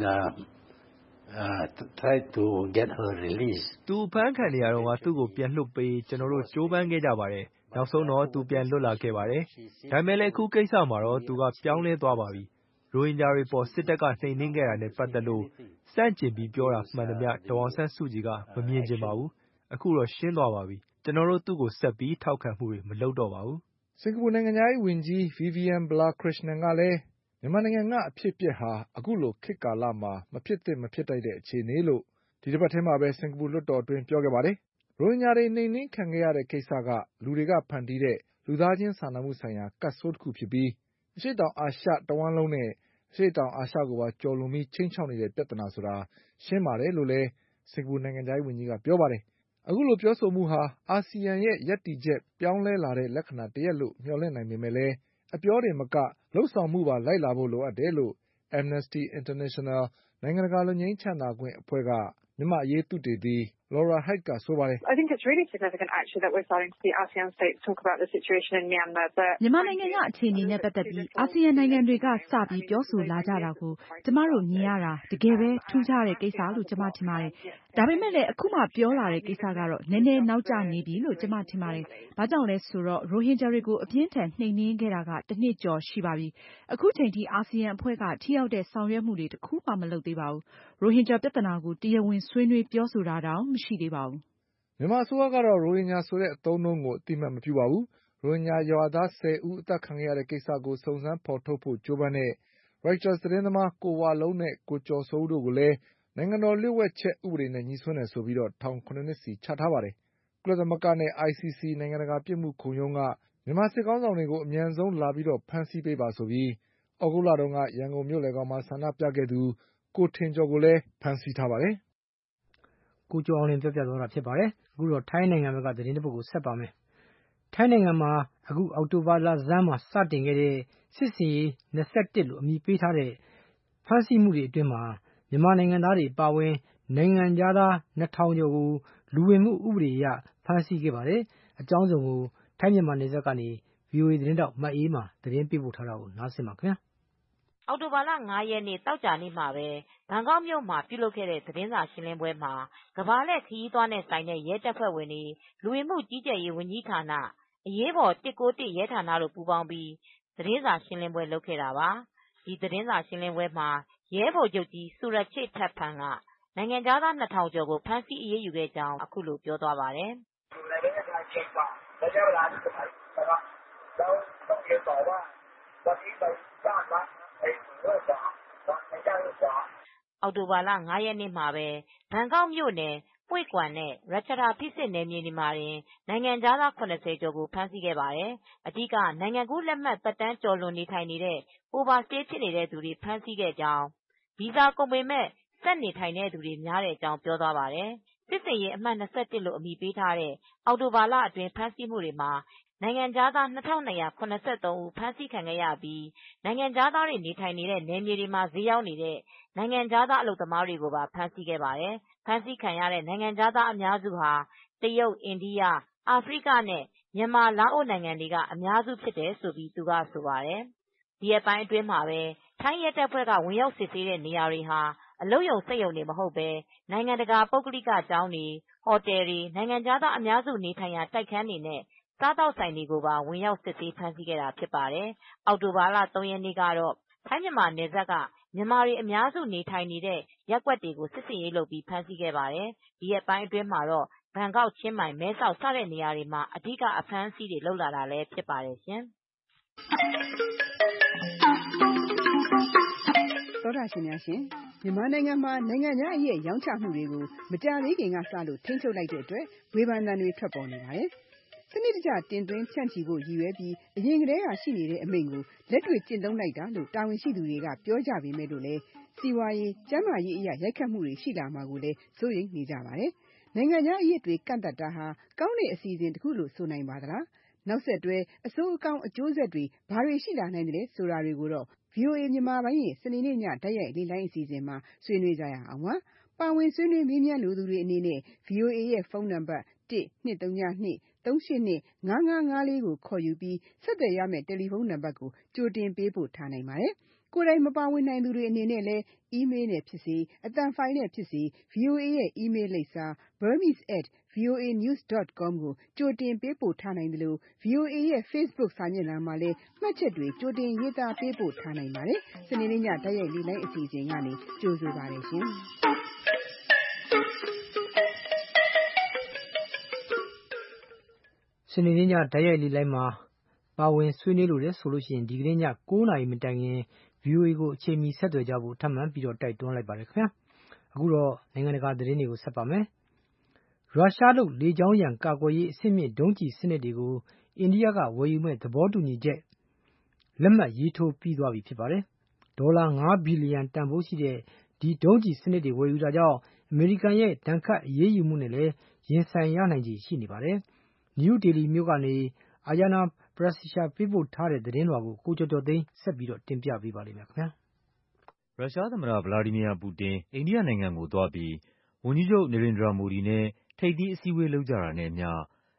tried to get her released. သူဖမ်းခံနေရတော့သူ့ကိုပြန်လွှတ်ပေးကျွန်တော်တို့ကြိုးပမ်းခဲ့ကြပါတယ်။နောက်ဆုံးတော့သူပြန်လွတ်လာခဲ့ပါတယ်။ဒါပေမဲ့လည်းအခုကိစ္စမှာတော့သူကပြောင်းလဲသွားပါပြီ။ရိုဟင်ဂျာတွေပေါ်စစ်တပ်ကနှိမ်နင်းခဲ့တာနဲ့ပတ်သက်လို့စန့်ကျင်ပြီးပြောတာမှန်သမျှဒေါ်အောင်ဆန်းစုကြည်ကမမြင်ချင်ပါဘူး။အခုတော့ရှင်းသွားပါပြီ။ကျွန်တော်တို့သူ့ကိုဆက်ပြီးထောက်ခံမှုတွေမလုပ်တော့ပါဘူး။စင်ကာပူနိုင်ငံသားရေးဝန်ကြီး Vivian Balakrishnan ကလည်းမြန်မာနိုင်ငံကအဖြစ်အပျက်ဟာအခုလိုခေတ်ကာလမှာမဖြစ်သင့်မဖြစ်ထိုက်တဲ့အခြေအနေလို့ဒီတစ်ပတ်ထဲမှာပဲစင်ကာပူလွှတ်တော်အတွင်းပြောခဲ့ပါတယ်။ရိုဟင်ဂျာတွေနှိမ်နင်းခံခဲ့ရတဲ့ကိစ္စကလူတွေကဖန်တီးတဲ့လူသားချင်းစာနာမှုဆိုင်ရာကပ်ဆိုးတစ်ခုဖြစ်ပြီးအရှေ့တောင်အာရှတဝန်းလုံးနဲ့အရှေ့တောင်အာရှကိုပါကျော်လွန်ပြီးချိန်ချောက်နေတဲ့ပြဿနာဆိုတာရှင်းပါတယ်လို့လည်းစင်ကာပူနိုင်ငံခြားရေးဝန်ကြီးကပြောပါတယ်။အခုလိုပြောဆိုမှုဟာအာဆီယံရဲ့ရပ်တည်ချက်ပြောင်းလဲလာတဲ့လက္ခဏာတစ်ရပ်လို့မျှော်လင့်နိုင်ပေမဲ့လည်းအပြောတွေမကလုပ်ဆောင်မှုပါလိုက်လာဖို့လိုအပ်တယ်လို့ Amnesty International နိုင်ငံတကာလွတ်ငြိမ်းချမ်းသာခွင့်အဖွဲ့ကမြန်မာ့အရေးသုတေသီ Laura Haigh ကဆိုပါတယ်။ I think it's really significant actually that we're starting to see ASEAN states talk about the situation in Myanmar. မြန်မာနိုင်ငံကအခြေအနေနဲ့ပတ်သက်ပြီးအာဆီယံနိုင်ငံတွေကစပြီးပြောဆိုလာကြတာကိုကျမတို့မြင်ရတာတကယ်ပဲထူးခြားတဲ့ကိစ္စလို့ကျမထင်ပါတယ်။ဒါပေမဲ့လည်းအခုမှပြောလာတဲ့ကိစ္စကတော့နည်းနည်းနောက်ကျနေပြီလို့ကျမထင်ပါတယ်။ဘာကြောင့်လဲဆိုတော့ရိုဟင်ဂျာတွေကိုအပြင်းထန်နှိမ်နင်းခဲ့တာကတစ်နှစ်ကျော်ရှိပါပြီ။အခုချိန်ထိအာဆီယံအဖွဲ့ကထိရောက်တဲ့ဆောင်ရွက်မှုတွေတစ်ခုမှမလုပ်သေးပါဘူး။ရိုဟင်ဂျာပြဿနာကိုတရားဝင်ဆွေးနွေးပြောဆိုတာတောင်မရှိသေးပါဘူး။မြန်မာအစိုးရကတော့ရိုဟင်ဂျာဆိုတဲ့အသုံးအနှုန်းကိုအသိအမှတ်မပြုပါဘူး။ရိုဟင်ဂျာရွာသား10ဦးအသတ်ခံခဲ့ရတဲ့ကိစ္စကိုစုံစမ်းဖေါ်ထုတ်ဖို့ကြိုးပမ်းတဲ့ Reuters သတင်းသမားကိုဝလုံးနဲ့ကိုကျော်စိုးဦးတို့ကိုလည်းနိုင်ငံတော်လျှို့ဝှက်ချက်ဥပဒေနဲ့ညှိစွန်းတယ်ဆိုပြီးထောင် 7 နှစ်စီချထားပါတယ်။ကုလသမဂ္ဂနဲ့ ICC နိုင်ငံတကာပြစ်မှုခုံရုံးကမြန်မာစစ်ခေါင်းဆောင်တွေကိုအမြန်ဆုံးလာပြီးဖမ်းဆီးပေးပါဆိုပြီးသြဂုတ်လတုန်းကရန်ကုန်မြို့လယ်ခေါင်မှာဆန္ဒပြခဲ့သူကိုထင်ကျော်ကိုလည်းဖမ်းဆီးထားပါတယ်။ကိုကျော်အောင်လင်းပြောပြသွားတာဖြစ်ပါတယ်။အခုတော့ထိုင်းနိုင်ငံဘက်ကသတင်းတစ်ပုဒ်ကိုဆက်ပါမယ်။ထိုင်းနိုင်ငံမှာအခုအောက်တိုဘာလဆန်းမှာစတင်ခဲ့တဲ့စစ်စင်ရေး21လို့အမည်ပေးထားတဲ့ဖမ်းဆီးမှုတွေအတွင်းမှာမြန်မာနိုင်ငံသားတွေပါဝင်နိုင်ငံသား 2000 ကျော်ကိုလူဝင်မှုဥပဒေအရဖမ်းဆီးခဲ့ပါတယ်။အကြောင်းစုံကိုထိုင်းမြန်မာနယ်စပ်ကနေ VOA သတင်းတောက်မအေးမာသတင်းပေးပို့ထားတာကိုနားဆင်ပါခင်ဗျာ။အောက်တိုဘာလ 5 ရက်နေ့သောကြာနေ့မှာပဲဘန်ကောက်မြို့မှာပြုလုပ်ခဲ့တဲ့သတင်းစာရှင်းလင်းပွဲမှာကမ္ဘာလှည့်ခရီးသွားနဲ့ဆိုင်တဲ့ရဲတပ်ဖွဲ့ဝင်တွေလူဝင်မှုကြီးကြပ်ရေးဝန်ကြီးဌာနအရေးပေါ်191ရဲဌာနတို့ပူးပေါင်းပြီးသတင်းစာရှင်းလင်းပွဲလုပ်ခဲ့တာပါ။ဒီသတင်းစာရှင်းလင်းပွဲမှာရဲဗိုလ်ချုပ်ကြီးဆူရချေထပ်ဖန်ကနိုင်ငံခြားသား 2000 ကျော်ကိုဖမ်းဆီးအရေးယူခဲ့ကြောင်းအခုလိုပြောသွားပါတယ်။ အောက်တိုဘာလ 5 ရက်နေ့မှာပဲဘန်ကောက်မြို့နယ်ပွိုင့်ကွမ်နဲ့ရချဒါဖိစစ်နယ်မြေတွေမှာနိုင်ငံခြားသား 70 ကျော်ကိုဖမ်းဆီးခဲ့ပါတယ်။အဓိကနိုင်ငံကူးလက်မှတ်သက်တမ်းကျော်လွန်နေထိုင်နေတဲ့ Overstay ဖြစ်နေတဲ့သူတွေဖမ်းဆီးခဲ့ကြောင်းဗီဇာကုန်ပေမဲ့ဆက်နေထိုင်တဲ့သူတွေများကြောင်းပြောသွားပါတယ်။စစ်ဆင်ရေးအမှတ် 21လို့အမည်ပေးထားတဲ့အောက်တိုဘာလအတွင်းဖမ်းဆီးမှုတွေမှာနိုင်ငံခြားသား 2273 ဦးဖမ်းဆီးခံခဲ့ရပြီးနိုင်ငံခြားသားတွေနေထိုင်နေတဲ့နယ်မြေတွေမှာဈေးရောက်နေတဲ့နိုင်ငံခြားသားအလုပ်သမားတွေကိုပါဖမ်းဆီးခဲ့ပါတယ်။ဖမ်းဆီးခံရတဲ့နိုင်ငံခြားသားအများစုဟာတရုတ်အိန္ဒိယအာဖရိကနဲ့မြန်မာလာအိုနိုင်ငံတွေကအများစုဖြစ်တယ်လို့သူကဆိုပါတယ်။ဒီရက်ပိုင်းအတွင်းမှာပဲထိုင်းရဲတပ်ဖွဲ့ကဝင်ရောက်စစ်ဆေးတဲ့နေရာတွေဟာအလုပ်ရုံစက်ရုံတွေမဟုတ်ပဲနိုင်ငံတကာပုဂ္ဂလိကကျောင်းတွေဟိုတယ်တွေနိုင်ငံခြားသားအများစုနေထိုင်ရာတိုက်ခန်းတွေနဲ့စားသောက်ဆိုင်တွေကိုပါဝင်ရောက်စစ်ဆေးဖမ်းဆီးခဲ့တာဖြစ်ပါတယ်။အောက်တိုဘာလ 3 ရက်နေ့ကတော့ထိုင်းမြန်မာနယ်စပ်ကမြန်မာတွေအများစုနေထိုင်နေတဲ့ရပ်ကွက်တွေကိုစစ်ဆေးရေးလုပ်ပြီးဖမ်းဆီးခဲ့ပါတယ်။ဒီရက်ပိုင်းအတွင်းမှာတော့ဘန်ကောက်ချင်းမိုင်မဲဆောက်စတဲ့နေရာတွေမှာအဓိကအဖမ်းဆီးတွေလုပ်လာတာလည်းဖြစ်ပါတယ်ရှင်။သောတာရှင်များရှင်မြန်မာနိုင်ငံမှာနိုင်ငံခြားအရေးရောင်းချမှုတွေကိုမကြာသေးခင်ကစလို့ထိန်းချုပ်လိုက်တဲ့အတွက်ဝေဖန်သံတွေထွက်ပေါ်နေပါတယ်။စနစ်တကျတင်သွင်းဖြန့်ချီဖို့ရည်ရွယ်ပြီးအရင်ကတည်းကရှိနေတဲ့အမိန့်ကိုလက်တွေ့ကျင့်သုံးလိုက်တာလို့တာဝန်ရှိသူတွေကပြောကြပေမဲ့လို့လည်းစီးပွားရေးကျန်းမာရေးအရာရိုက်ခတ်မှုတွေရှိလာမှာကိုလည်းစိုးရိမ်နေကြပါတယ်။နိုင်ငံခြားအရေးတွေကန့်သတ်တာဟာကောင်းတဲ့အစီအစဉ်တစ်ခုလို့ဆိုနိုင်ပါသလား။နောက်ဆက်တွဲအဆိုးအကောင်းအကျိုးဆက်တွေဘာတွေရှိလာနိုင်တယ်ဆိုတာတွေကိုတော့ VOA မြန်မာပိုင်းရဲ့စနေနေ့ညတိုက်ရိုက်လေ့လိုင်းအစီအစဉ်မှာဆွေးနွေးကြရအောင်ပါ။ပါဝင်ဆွေးနွေးမေးမြန်းလိုသူတွေအနေနဲ့ VOA ရဲ့ဖုန်းနံပါတ် 1-202-382-5554 ကိုခေါ်ယူပြီးဆက်သွယ်ရမယ့်တယ်လီဖုန်းနံပါတ်ကိုကြိုတင်ပေးပို့ထားနိုင်ပါတယ်။ကိုယ်တိုင်မပါဝင်နိုင်သူတွေအနေနဲ့လည်း email နဲ့ဖြစ်စေအသံဖိုင်နဲ့ဖြစ်စေ VOA ရဲ့ email လိပ်စာ burmese@voanews.com ကိုကြိုတင်ပေးပို့ထားနိုင်သလို VOA ရဲ့ Facebook စာမျက်နှာမှာလည်းမှတ်ချက်တွေကြိုတင်ရေးသားပေးပို့ထားနိုင်ပါတယ်။စနေနေ့ညတိုက်ရိုက်လေ့လိုင်းအစီအစဉ်ကနေကြိုဆိုပါတယ်ရှင်။စနေနေ့ညတိုက်ရိုက်လေ့လိုင်းမှာပါဝင်ဆွေးနွေးလို့ဆိုရင်ဒီကနေ့ည9:00 နာရီမတိုင်ခင် VOA ကိုအချိန်မီဆက်သွယ်ကြဖို့ထပ်မံပြီးတော့တိုက်တွန်းလိုက်ပါတယ်ခင်ဗျာအခုတော့နိုင်ငံတကာသတင်းတွေကိုဆက်ပါမယ်ရုရှားတို့လေကြောင်းရန်ကာကွယ်ရေးအဆင့်မြင့်ဒုံးကျည်စနစ်တွေကိုအိန္ဒိယကဝယ်ယူမဲ့သဘောတူညီချက်လက်မှတ်ရေးထိုးပြီးသွားပြီဖြစ်ပါတယ်ဒေါ်လာ9ဘီလီယံတန်ဖိုးရှိတဲ့ဒီဒုံးကျည်စနစ်တွေဝယ်ယူတာကြောင့်အမေရိကန်ရဲ့ဒဏ်ခတ်အရေးယူမှုနဲ့လည်းရင်ဆိုင်ရနိုင်ခြေရှိနေပါတယ်နယူးဒေလီမြို့ကနေအာယာနာပရစီရှာပေးပို့ထားတဲ့သတင်းတော်ကိုကျော်ကျော်သိန်းဆက်ပြီးတော့တင်ပြပေးပါလိမ့်မယ်ခင်ဗျာရုရှားသမ္မတဗလာဒီမီယာပူတင်အိန္ဒိယနိုင်ငံကိုသွားပြီးဝန်ကြီးချုပ်နေရိန်ဒရာမိုဒီနဲ့ထိပ်သီးအစည်းအဝေးလုပ်ကြတာနဲ့အမျှ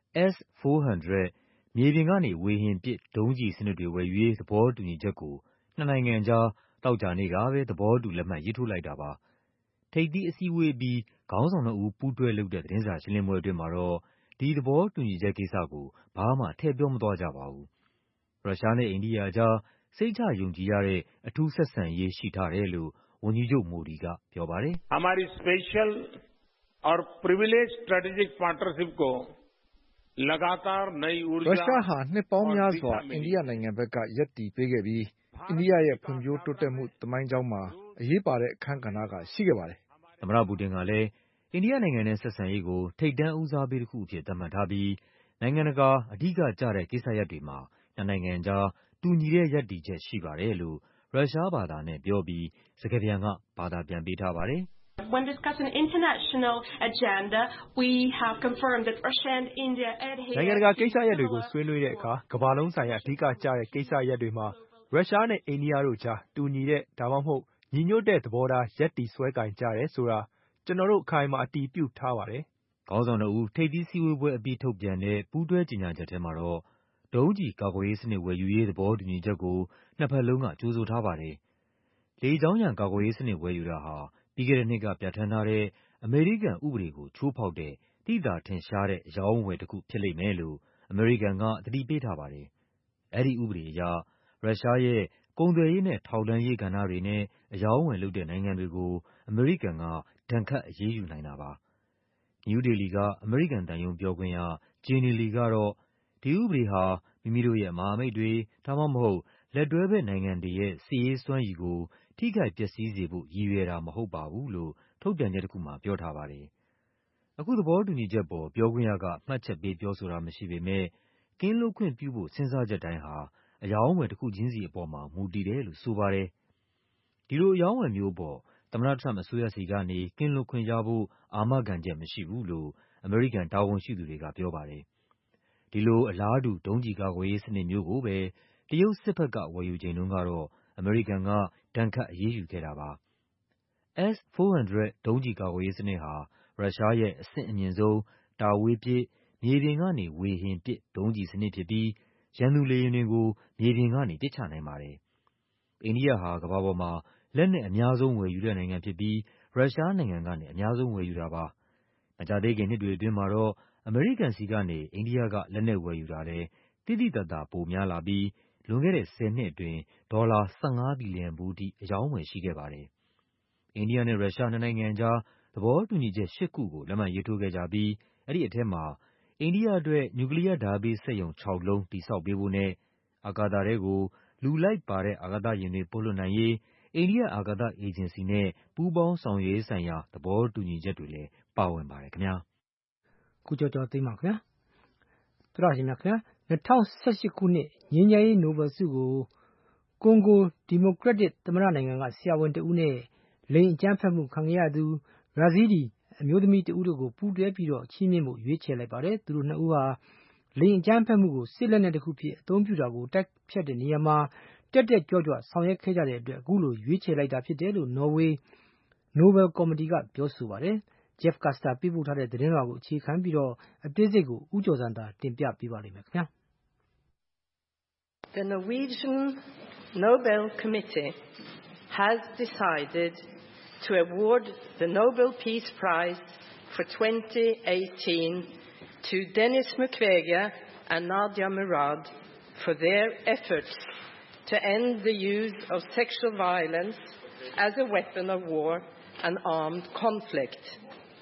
S-400 မြေပြင်ကနေဝေဟင်ပစ်ဒုံးကျည်စနစ်တွေဝယ်ယူရေးသဘောတူညီချက်ကိုနှစ်နိုင်ငံကြားသောကြာနေ့ကပဲသဘောတူလက်မှတ်ရေးထိုးလိုက်တာပါထိပ်သီးအစည်းအဝေးပြီးခေါင်းဆောင်နှစ်ဦးပူးတွဲလုပ်တဲ့သတင်းစာရှင်းလင်းပွဲအတွင်းမှာတော့ဒီသဘောတူညီချက်ကိစ္စကိုဘာမှထည့်ပြောမသွားကြပါဘူးရုရှားနဲ့အိန္ဒိယကြားစိတ်ချယုံကြည်ရတဲ့အထူးဆက်ဆံရေးရှိထားတယ်လို့ဝန်ကြီးချုပ်မိုဒီကပြောပါတယ်။ हमारी स्पेशल और privileged strategic partnership को लगातार नई ऊर्जा ရုရှားဟာနှစ်ပေါင်းများစွာအိန္ဒိယနိုင်ငံဘက်ကရပ်တည်ပေးခဲ့ပြီးအိန္ဒိယရဲ့ဖွံ့ဖြိုးတိုးတက်မှုသမိုင်းကြောင်းမှာအရေးပါတဲ့အခန်းကဏ္ဍကရှိခဲ့ပါတယ်သမ္မတပူတင်ကလည်းအိန္ဒိယနိုင်ငံနဲ့ဆက်ဆံရေးကိုထိပ်တန်းဦးစားပေးတစ်ခုအဖြစ်သတ်မှတ်ထားပြီးနိုင်ငံတကာအဓိကကျတဲ့ကိစ္စရပ်တွေမှာနှစ်နိုင်ငံကြားတူညီတဲ့ရပ်တည်ချက်ရှိပါတယ်လို့ရုရှားဘာသာနဲ့ပြောပြီးစကားပြန်ကဘာသာပြန်ပေးထားပါတယ် When discussing international agenda, we have confirmed that Russia and India adhere နိုင်ငံတကာကိစ္စရပ်တွေကိုဆွေးနွေးတဲ့အခါကမ္ဘာလုံးဆိုင်ရာအဓိကကျတဲ့ကိစ္စရပ်တွေမှာရုရှားနဲ့အိန္ဒိယတို့ကြားတူညီတဲ့ဒါမှမဟုတ်ညီညွတ်တဲ့သဘောထားရပ်တည်ဆွဲကင်ကြတယ်ဆိုတာကျွန်တော်တို့အခိုင်အမာအတည်ပြုထားပါတယ်ခေါင်းဆောင်တို့ဦးထိပ်သီးစည်းဝေးပွဲအပြီးထုတ်ပြန်တဲ့ပူးတွဲကြေညာချက်ထဲမှာတော့ဒုံးကျည်ကာကွယ်ရေးစနစ်ဝယ်ယူရေးသဘောတူညီချက်ကိုနှစ်ဖက်လုံးကကြိုဆိုထားပါတယ်လေကြောင်းရန်ကာကွယ်ရေးစနစ်ဝယ်ယူတာဟာပြီးခဲ့တဲ့နှစ်ကပြဋ္ဌာန်းထားတဲ့အမေရိကန်ဥပဒေကိုချိုးဖောက်တဲ့သိသာထင်ရှားတဲ့အရောင်းအဝယ်တစ်ခုဖြစ်လိမ့်မယ်လို့အမေရိကန်ကသတိပေးထားပါတယ်အဲဒီဥပဒေအရရုရှားရဲ့ကုန်သွယ်ရေးနဲ့ထောက်လှမ်းရေးကဏ္ဍတွေနဲ့အရောင်းအဝယ်လုပ်တဲ့နိုင်ငံတွေကိုအမေရိကန်ကဒဏ်ခတ်အရေးယူနိုင်တာပါနယူးဒေလီကအမေရိကန်သံရုံးပြောခွင့်ရဂျင်းနီလီကတော့ဒီဥပဒေဟာမိမိတို့ရဲ့မဟာမိတ်တွေဒါမှမဟုတ်လက်တွဲဘက်နိုင်ငံတွေရဲ့စစ်ရေးစွမ်းရည်ကိုထိခိုက်ပျက်စီးစေဖို့ရည်ရွယ်တာမဟုတ်ပါဘူးလို့ထုတ်ပြန်ချက်တစ်ခုမှာပြောထားပါတယ်အခုသဘောတူညီချက်ပေါ်ပြောခွင့်ရကမှတ်ချက်ပေးပြောဆိုတာမရှိပေမဲ့ကင်းလွတ်ခွင့်ပြုဖို့စဉ်းစားချက်တိုင်းဟာအရောင်းအဝယ်တစ်ခုချင်းစီအပေါ်မှာမူတည်တယ်လို့ဆိုပါတယ်ဒီလိုအရောင်းအဝယ်မျိုးပေါ်သမ္မတထရမ့်အစိုးရဆီကနေကင်းလွတ်ခွင့်ရဖို့အာမခံချက်မရှိဘူးလို့အမေရိကန်တာဝန်ရှိသူတွေကပြောပါတယ်ဒီလိုအလားတူဒုံးကျည်ကာကွယ်ရေးစနစ်မျိုးကိုပဲတရုတ်စစ်ဘက်ကဝယ်ယူချိန်တုန်းကတော့အမေရိကန်ကဒဏ်ခတ်အရေးယူခဲ့တာပါ S-400 ဒုံးကျည်ကာကွယ်ရေးစနစ်ဟာရုရှားရဲ့အဆင့်အမြင့်ဆုံးတာဝေးပစ်မြေပြင်ကနေဝေဟင်ပစ်ဒုံးကျည်စနစ်ဖြစ်ပြီးရန်သူလေယာဉ်တွေကိုမြေပြင်ကနေပစ်ချနိုင်ပါတယ်အိန္ဒိယဟာကမ္ဘာပေါ်မှာလက်နက်အများဆုံးဝယ်ယူတဲ့နိုင်ငံဖြစ်ပြီးရုရှားနိုင်ငံကနေအများဆုံးဝယ်ယူတာပါမကြာသေးခင်နှစ်တွေအတွင်းမှာတော့အမေရိကန်ဆီကနေအိန္ဒိယကလက်နက်ဝယ်ယူတာလည်းသိသိသာသာပိုများလာပြီးလွန်ခဲ့တဲ့10နှစ်အတွင်းဒေါ်လာ15ဘီလီယံဖိုးထိအရောင်းအဝယ်ရှိခဲ့ပါတယ်အိန္ဒိယနဲ့ရုရှားနှစ်နိုင်ငံကြားသဘောတူညီချက်8ခုကိုလက်မှတ်ရေးထိုးခဲ့ကြပြီးအဲဒီအထဲမှာအိန္ဒိယအတွက်နျူကလ িয়ার ဓာတ်ပေးစက်ရုံ6လုံးတည်ဆောက်ပေးဖို့နဲ့အာကာသထဲကိုလူလိုက်ပါတဲ့အာကာသယာဉ်တွေပို့လွှတ်နိုင်ရေးအိန္ဒိယအာကာသအေဂျင်စီနဲ့ပူးပေါင်းဆောင်ရွက်ရေးဆိုင်ရာသဘောတူညီချက်တွေလည်းပါဝင်ပါတယ်ခင်ဗျာခုကျော်ကျော်သိမ်းပါခင်ဗျာသရရှင်များခင်ဗျာ2018ခုနှစ်ငြိမ်းချမ်းရေးနိုဘယ်ဆုကိုကွန်ဂိုဒီမိုကရက်တစ်သမ္မတနိုင်ငံကဆရာဝန်တဦးနဲ့လိင်အကြမ်းဖက်မှုခံရသူဘရာဇီးလီအမျိုးသမီးတဦးတို့ကိုပူးတွဲပြီးတော့ချီးမြှင့်ဖို့ရွေးချယ်လိုက်ပါတယ်သူတို့နှစ်ဦးဟာလိင်အကြမ်းဖက်မှုကိုစစ်လက်နက်တစ်ခုဖြစ်အသုံးပြုတာကိုတိုက်ဖြတ်တဲ့နေရာမှာတက်ကြွဆောင်ရွက်ခဲ့ကြတဲ့အတွက်အခုလိုရွေးချယ်လိုက်တာဖြစ်တယ်လို့နော်ဝေးနိုဘယ်ကော်မတီကပြောဆိုပါတယ်Jeff Custer ပေးပို့ထားတဲ့သတင်းလွှာကိုအခြေခံပြီးတော့အသေးစိတ်ကိုဦးကျော်စံသာတင်ပြပေးပါလိမ့်မယ်ခင်ဗျာ The Norwegian Nobel Committee has decided to award the Nobel Peace Prize for 2018 to Denis Mukwege and Nadia Murad for their efforts to end the use of sexual violence as a weapon of war and armed conflict.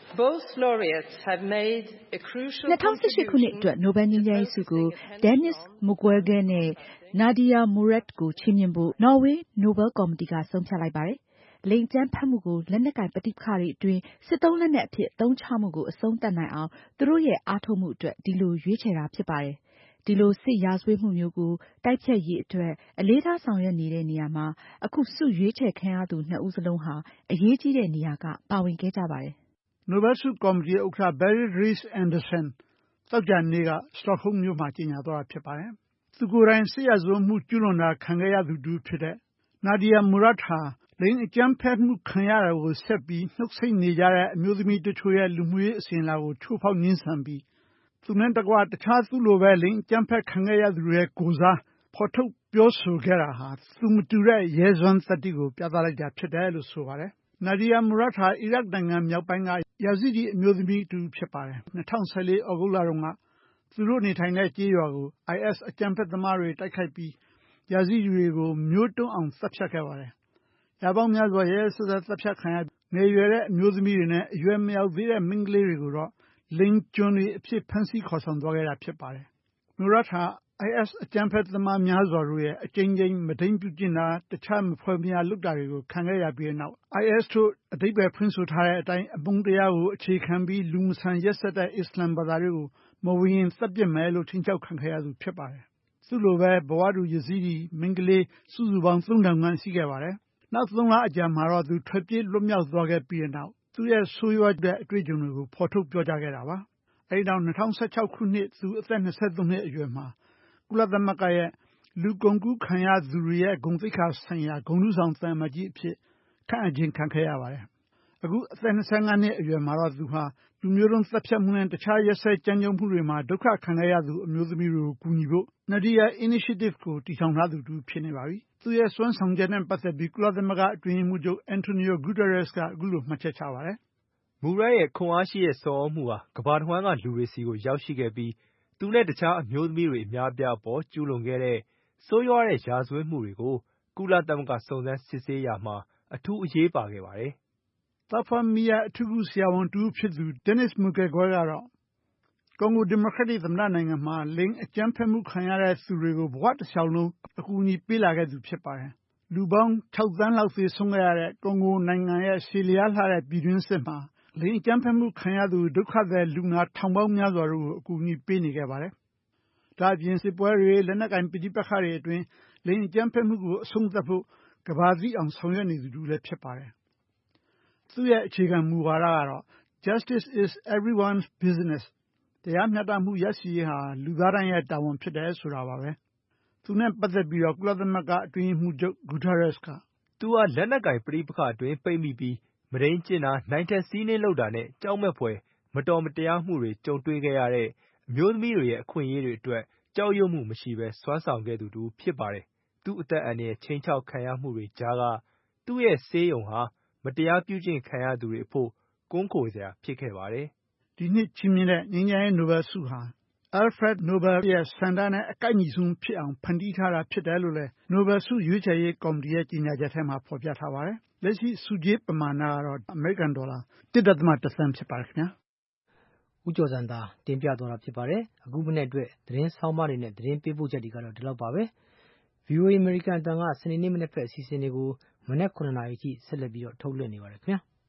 Both laureates have made a crucial 2018 ခုနှစ်အတွက်နိုဘယ်ငြိမ်းချမ်းရေးဆုကို Denis Mukwege နဲ့ Nadia Murad ကိုချီးမြှင့်ဖို့ နော်ဝေးနိုဘယ်ကော်မတီကဆုံးဖြတ်လိုက်ပါတယ်။ လိင်အကြမ်းဖက်မှုကိုလက်နက်ကိုင်ပဋိပက္ခတွေအတွင်းစစ်သုံးလက်နက်အဖြစ်အသုံးချမှုကိုအဆုံးသတ်နိုင်အောင်သူတို့ရဲ့အားထုတ်မှုအတွက်ဒီလိုရွေးချယ်တာဖြစ်ပါတယ်။ ဒီလိုစစ်ရာဇဝတ်မှုမျိုးကိုတိုက်ဖျက်ရေးအတွက်အလေးထားဆောင်ရွက်နေတဲ့နေရာမှာအခုဆုရွေးချယ်ခံရသူနှစ်ဦးစလုံးဟာအရေးကြီးတဲ့နေရာကပါဝင်ခဲ့ကြပါတယ်။နိုဘယ်ဆုကော်မတီဥက္ကဋ္ဌ Berit Reiss-Andersen သောကြာနေ့က Stockholm မြို့မှာကြေညာသွားတာဖြစ်ပါတယ်။သူကိုယ်တိုင်စစ်ရာဇဝတ်မှုကျူးလွန်တာခံခဲ့ရသူတဦးဖြစ်တဲ့ Nadia Murad ဟာလိင်အကြမ်းဖက်မှုခံရတာကိုဆက်ပြီးနှုတ်ဆိတ်နေကြတဲ့အမျိုးသမီးတချို့ရဲ့လူမှုရေးအစဉ်အလာကိုချိုးဖောက်ငြင်းဆန်ပြီးသူနဲ့တကွတခြားသူလိုပဲလိင်အကြမ်းဖက်ခံခဲ့ရသူတွေရဲ့ကိုယ်စားဖော်ထုတ်ပြောဆိုခဲ့တာဟာသူမတူတဲ့ရဲစွမ်းသတ္တိကိုပြသလိုက်တာဖြစ်တယ်လို့ဆိုပါတယ်။ Nadia Murad ဟာအီရတ်နိုင်ငံမြောက်ပိုင်းကYazidi အမျိုးသမီးတဦးဖြစ်ပါတယ်။2014 ဩဂုတ်လတုန်းကသူတို့နေထိုင်တဲ့ကျေးရွာကို IS အကြမ်းဖက်သမားတွေတိုက်ခိုက်ပြီးYazidi တွေကိုမျိုးတုန်းအောင်သတ်ဖြတ်ခဲ့ပါတယ်။ရာပေါင်းများစွာရက်ရက်စက်စက်သတ်ဖြတ်ခံရငယ်ရွယ်တဲ့အမျိုးသမီးတွေနဲ့အရွယ်မရောက်သေးတဲ့မိန်းကလေးတွေကိုတော့လိင်ကျွန်တွေအဖြစ်ဖမ်းဆီးခေါ်ဆောင်သွားခဲ့တာဖြစ်ပါတယ်။ Murad ဟာ IS အကြမ်းဖက်သမားများစွာတို့ရဲ့အကြိမ်ကြိမ်မုဒိန်းပြုကျင့်တာတခြားမဖွယ်မရာလုပ်တာတွေကိုခံခဲ့ရပြီးတဲ့နောက် IS တို့အဓိပ္ပါယ်ဖွင့်ဆိုထားတဲ့အတိုင်းအမုန်းတရားကိုအခြေခံပြီးလူမဆန်ရက်စက်တဲ့အစ္စလာမ်ဘာသာတွေကိုမဝင်ရင်သတ်ပစ်မယ်လို့ခြိမ်းခြောက်ခံခဲ့ရသူဖြစ်ပါတယ်။သူ့လိုပဲဘဝတူYazidiမိန်းကလေးစုစုပေါင်း 3000 ခန့်ရှိခဲ့ပါတယ်။နောက်3လအကြာမှာတော့သူထွက်ပြေးလွတ်မြောက်သွားခဲ့ပြီးတဲ့နောက်သူ့ရဲ့ဆိုးရွားတဲ့အတွေ့အကြုံတွေကိုဖော်ထုတ်ပြောကြားခဲ့တာပါ။အဲဒီနောက်2016ခုနှစ်သူအသက်23နှစ်အရွယ်မှာကုလသမဂ္ဂရဲ့လူကုန်ကူးခံရသူတွေရဲ့ဂုဏ်သိက္ခာဆိုင်ရာဂုဏ်ထူးဆောင်သံအမတ်ကြီးအဖြစ်ခန့်အပ်ခြင်းခံခဲ့ရပါတယ်။အခုအသက်25နှစ်အရွယ်မှာတော့သူဟာလူမျိုးတုန်းသတ်ဖြတ်မှုနဲ့တခြားရက်စက်ကြမ်းကြုတ်မှုတွေမှာဒုက္ခခံခဲ့ရသူအမျိုးသမီးတွေကိုကူညီဖို့ Nadia Initiative ကိုတည်ထောင်ထားသူတဦးဖြစ်နေပါပြီ။သူရဲ့စွမ်းဆောင်ချက်နဲ့ပတ်သက်ပြီးကုလသမဂ္ဂအတွင်းရေးမှူးချုပ် Antonio Guterres ကအခုလိုမှတ်ချက်ချပါတယ်။ Murad ရဲ့ခွန်အားရှိတဲ့ဆော်သြမှုဟာကမ္ဘာတဝှမ်းကလူတွေစီကိုရောက်ရှိခဲ့ပြီးသူနဲ့တခြားအမျိုးသမီးတွေအများအပြားအပေါ်ကျူးလွန်ခဲ့တဲ့ဆိုးရွားတဲ့ရာဇဝတ်မှုတွေကိုကုလသမဂ္ဂစုံစမ်းစစ်ဆေးရာမှာအထူးအရေးပါခဲ့ပါတယ်။သားဖွားမီးယပ်အထူးကုဆရာဝန်တဦးဖြစ်သူ Denis Mukwege ကတော့ကွန်ဂိုဒီမိုကရက်တစ်သမ္မတနိုင်ငံမှာလိင်အကြမ်းဖက်မှုခံရတဲ့သူတွေကိုဘဝတစ်လျှောက်လုံးအကူအညီပေးလာခဲ့သူဖြစ်ပါတယ်။လူပေါင်း6 သန်းလောက်သေဆုံးခဲ့ရတဲ့ကွန်ဂိုနိုင်ငံရဲ့ရှည်လျားလှတဲ့ပြည်တွင်းစစ်မှာလိင်အကြမ်းဖက်မှုခံရသူဒုက္ခသည်လူနာထောင်ပေါင်းများစွာတို့ကိုအကူအညီပေးနေခဲ့ပါတယ်။ဒါ့အပြင်စစ်ပွဲတွေလက်နက်ကိုင်ပဋိပက္ခတွေအတွင်းလိင်အကြမ်းဖက်မှုကိုအဆုံးသတ်ဖို့ကမ္ဘာသိအောင်ဆောင်ရွက်နေသူတူလည်းဖြစ်ပါတယ်။သူ့ရဲ့အခြေခံမူဝါဒကတော့ Justice is everyone's business တရားမျှတမှုရရှိရေးဟာလူသားတိုင်းရဲ့တာဝန်ဖြစ်တယ်ဆိုတာပါပဲ။သူနဲ့ပတ်သက်ပြီးတော့ကုလသမဂ္ဂအတွင်းရေးမှူးချုပ် Guterres ကသူဟာလက်နက်ကိုင်ပဋိပက္ခအတွင်းပိတ်မိပြီးမုဒိန်းကျင့်တာနိုင်ထက်စီးနင်းလုပ်တာနဲ့ကြောက်မက်ဖွယ်မတော်မတရားမှုတွေကြုံတွေ့ခဲ့ရတဲ့အမျိုးသမီးတွေရဲ့အခွင့်အရေးတွေအတွက်ကြောက်ရွံ့မှုမရှိဘဲစွမ်းဆောင်ခဲ့သူတူဖြစ်ပါတယ်။သူ့အသက်အန္တရာယ်ခြိမ်းခြောက်ခံရမှုတွေကြားကသူ့ရဲ့ဆေးရုံဟာမတရားပြုကျင့်ခံရသူတွေအဖို့ကွန်းခိုစရာဖြစ်ခဲ့ပါတယ်။ဒီနှစ်ချီးမြှင့်တဲ့ငြိမ်းချမ်းရေးနိုဘယ်ဆုဟာ Alfred Nobel ရဲ့ဆန္ဒနဲ့အကိုက်ညီဆုံးဖြစ်အောင်ဖန်တီးထားတာဖြစ်တယ်လို့လည်းနိုဘယ်ဆုရွေးချယ်ရေးကော်မတီရဲ့ကြေညာချက်ထဲမှာဖော်ပြထားပါတယ်။လက်ရှိဆုကြေးပမာဏကတော့အမေရိကန်ဒေါ်လာ 1.1 သန်းဖြစ်ပါတယ်ခင်ဗျာ။ဦးကျော်ဇံသာတင်ပြသွားတာဖြစ်ပါတယ်။အခုမနေ့အတွက်သတင်းဆောင်းပါးတွေနဲ့သတင်းပေးပို့ချက်တွေကတော့ဒီလောက်ပါပဲ။ VOA American အတန်ကစနေနေ့မနက်ဖက်အစီအစဉ်တွေကိုမနက် 9 နာရီအထိဆက်လက်ပြီးတော့ထုတ်လွှင့်နေပါတယ်ခင်ဗျာ။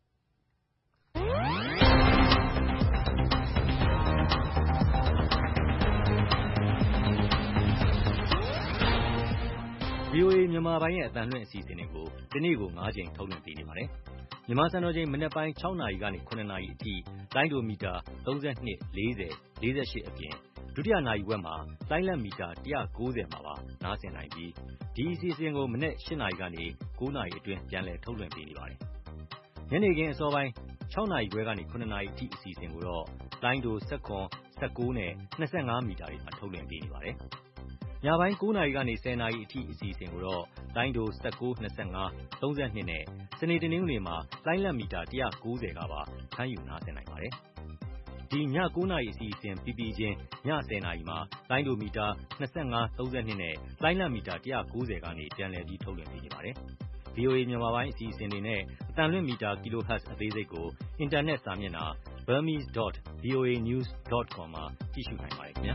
VOA မြန်မာပိုင်းရဲ့အသံလွှင့်အစီအစဉ်တွေကိုဒီနေ့ကို9ချိန်ထုတ်လွှင့်ပေးနေပါတယ်။မြန်မာစံတော်ချိန်မနက်ပိုင်း6နာရီကနေ9နာရီအထိလိုင်းဒိုမီတာ32 40 48အပြင်ဒုတိယနာရီဝက်မှာလိုင်းလက်မီတာ190မှာပါနားဆင်နိုင်ပြီးဒီအစီအစဉ်ကိုမနက်8နာရီကနေ9နာရီအတွင်းပြန်လည်ထုတ်လွှင့်ပေးနေပါတယ်။ညနေခင်းအစောပိုင်း6နာရီခွဲကနေ9နာရီအထိအစီအစဉ်ကိုတော့လိုင်းဒို19နဲ့25မီတာတွေမှာထုတ်လွှင့်ပေးနေပါတယ်။ညပိုင်း9နာရီကနေ10နာရီအထိအစီအစဉ်ကိုတော့လိုင်းဒို19 25 32နဲ့စနေတနင်္ဂနွေမှာလိုင်းလက်မီတာ190ကပါဖမ်းယူနားဆင်နိုင်ပါတယ်။ဒီည9နာရီအစီအစဉ်ပြီးပြီးချင်းည10နာရီမှာလိုင်းဒိုမီတာ25 32နဲ့လိုင်းလက်မီတာ190ကနေပြန်လည်ပြီးထုတ်လွှင့်ပေးနေပါတယ်။ VOA မြန်မာပိုင်းအစီအစဉ်တွေနဲ့အသံလွှင့်မီတာ kHz အသေးစိတ်ကိုအင်တာနက်စာမျက်နှာ burmese.voanews.com မှာကြည့်ရှုနိုင်ပါတယ်ခင်ဗျာ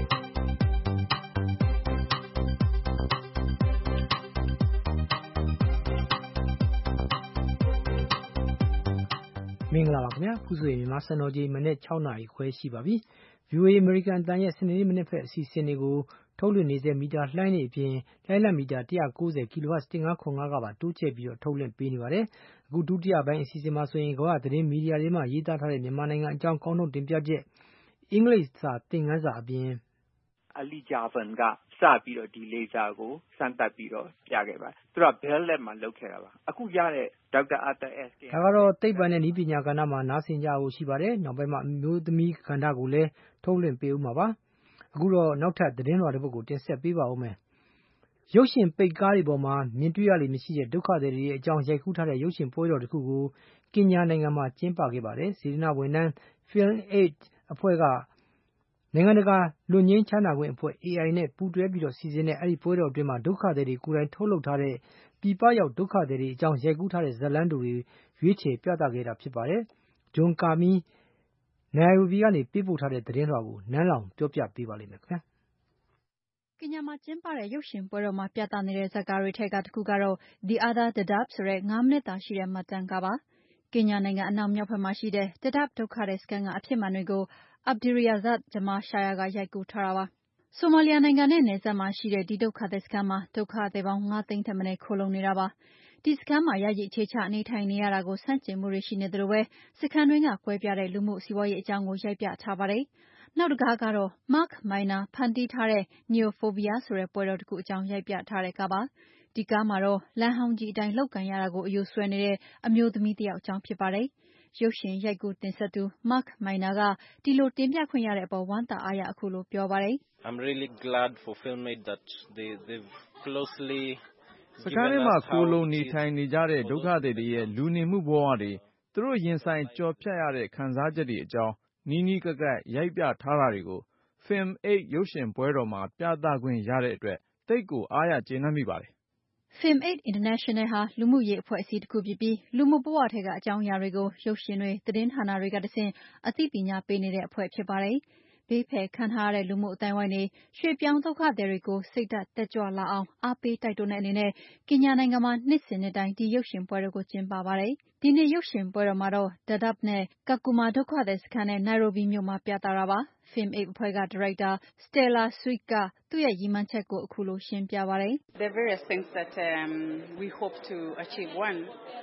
မင်္ဂလာပါခင်ဗျာခုဆိုရင်မြန်မာစံတော်ချိန်မနေ့6နာရီခွဲရှိပါပြီ VOA American တန်ရဲ့စနေနေ့မနေ့ဖက်အစီအစဉ်တွေကိုထုတ်လွှင့်နေတဲ့မီတာလှိုင်းတွေအပြင်လိုင်းလမီတာ190 kHz 1505ကပါတိုးချဲ့ပြီးတော့ထုတ်လွှင့်ပေးနေပါတယ်အခုဒုတိယပိုင်းအစီအစဉ်မှာဆိုရင်ကမ္ဘာသတင်းမီဒီယာတွေမှာရေးသားထားတဲ့မြန်မာနိုင်ငံအကြောင်းကောင်းထုတ်တင်ပြချက်အင်္ဂလိပ်စာသင်ခန်းစာအပြင်အလီဂျာဗန်ကစပြီးတော့ဒီလေဆာကိုစမ်းသပ်ပြီးတော့ပြခဲ့ပါတယ်သူကဘဲလက်မှာလုပ်ခဲ့တာပါအခုရတဲ့ဒေါက်တာအာသာSK ဒါကတော့သိပ္ပံနဲ့နည်းပညာကဏ္ဍမှာနားဆင်ကြဖို့ရှိပါတယ်နောက်ပိုင်းမှာအမျိုးသမီးကဏ္ဍကိုလည်းထုတ်လွှင့်ပေးဦးမှာပါအခုတော့နောက်ထပ်သတင်းလွှာတစ်ပုဒ်ကိုတင်ဆက်ပေးပါဦးမယ်ရုပ်ရှင်ပိတ်ကားတွေပေါ်မှာမြင်တွေ့ရလိမ့်မရှိတဲ့ဒုက္ခသည်တွေရဲ့အကြောင်းရိုက်ကူးထားတဲ့ရုပ်ရှင်ပွဲတော်တစ်ခုကိုကင်ညာနိုင်ငံမှာကျင်းပခဲ့ပါတယ်စေတနာဝန်ထမ်း Film Aid အဖွဲ့ကနိုင်ငံတကာလွတ်ငြိမ်းချမ်းသာခွင့်အဖွဲ့ AI နဲ့ပူးတွဲပြီးတော့စီစဉ်တဲ့အဲဒီပွဲတော်အတွင်းမှာဒုက္ခသည်တွေကိုယ်တိုင်ထုတ်လုပ်ထားတဲ့ပြည်ပရောက်ဒုက္ခသည်တွေအကြောင်းရိုက်ကူးထားတဲ့ဇာတ်လမ်းတွေရွေးချယ်ပြသခဲ့တာဖြစ်ပါတယ်ဂျွန်ကာမီနိုင်ရိုဘီကနေပေးပို့ထားတဲ့သတင်းလွှာကိုနန်းလောင်ပြောပြပေးပါလိမ့်မယ်ခင်ဗျာကင်ညာမှာကျင်းပတဲ့ရုပ်ရှင်ပွဲတော်မှာပြသနေတဲ့ဇာတ်ကားတွေထဲကတစ်ခုကတော့ The Other Dadaab ဆိုတဲ့9မိနစ်သာရှိတဲ့မှတ်တမ်းကားပါကင်ညာနိုင်ငံအနောက်မြောက်ဘက်မှာရှိတဲ့ Dadaab ဒုက္ခသည်စခန်းကအဖြစ်မှန်တွေကို Abdirizak Jamal Shaya ကရိုက်ကူးထားတာပါဆိုမာလီယာနိုင်ငံနဲ့နယ်စပ်မှာရှိတဲ့ဒီဒုက္ခသည်စခန်းမှာဒုက္ခသည်ပေါင်း9သိန်းထက်မနည်းခိုလှုံနေတာပါဒီစခန်းမှာယာယီအခြေချနေထိုင်နေရတာကိုဆန့်ကျင်မှုတွေရှိနေသလိုပဲစခန်းတွင်းကကွဲပြားတဲ့လူမှုစီးပွားရေးအကြောင်းကိုရိုက်ပြထားပါတယ်နောက်တစ်ကားကတော့ Mark Miner ဖန်တီးထားတဲ့ Neophobia ဆိုတဲ့ပွဲတော်တစ်ခုအကြောင်းရိုက်ပြထားတဲ့ကားပါဒီကားမှာတော့လမ်းဟောင်းကြီးအတိုင်းလောက်ကန်ရတာကိုအယူဆွဲနေတဲ့အမျိုးသမီးတစ်ယောက်အကြောင်းဖြစ်ပါတယ်ရုပ်ရှင်ရိုက်ကူးတင်ဆက်သူ Mark Miner ကဒီလိုတင်ပြခွင့်ရတဲ့အပေါ်ဝမ်းသာအားရအခုလိုပြောပါတယ် I'm really glad for Film Aid that they've closely စခန်းထဲမှာခိုလုံနေထိုင်နေကြတဲ့ဒုက္ခသည်တွေရဲ့လူနေမှုဘဝတွေသူတို့ရင်ဆိုင်ကြော်ဖြတ်ရတဲ့ခံစားချက်တွေအကြောင်းနီးနီးကပ်ကပ်ရိုက်ပြထားတာတွေကို Film Aid ရုပ်ရှင်ပွဲတော်မှာပြသခွင့်ရတဲ့အတွက်သိပ်ကိုအားရကျေနပ်မိပါတယ် Film Aid International ဟာလူမှုရေးအဖွဲ့အစည်းတစ်ခုဖြစ်ပြီးလူမှုဘဝထဲကအကြောင်းအရာတွေကိုရုပ်ရှင်တွေသတင်းဌာနတွေကတဆင့်အသိပညာပေးနေတဲ့အဖွဲ့ဖြစ်ပါတယ်ဘေးဖယ်ခံထားရတဲ့လူမှုအတိုင်းဝိုင်းတွေရွှေ့ပြောင်းဒုက္ခသည်တွေကိုစိတ်ဓာတ်တက်ကြွလာအောင်အားပေးတိုက်တွန်းတဲ့အနေနဲ့ကင်ညာနိုင်ငံမှာနှစ်စဉ်နှစ်တိုင်းဒီရုပ်ရှင်ပွဲတွေကိုကျင်းပပါတယ်ဒီနေ့ရုပ်ရှင်ပွဲတော်မှာတော့ Dadaab နဲ့ Kakuma ဒုက္ခသည်စခန်းနဲ့ Nairobi မြို့မှာပြသတာပါ Film Aid အဖွဲ့ကဒါရိုက်တာ Stella Sweet ကသူ့ရဲ့ရည်မှန်းချက်ကိုအခုလိုရှင်းပြပါတယ် There are various things that we hope to achieve. One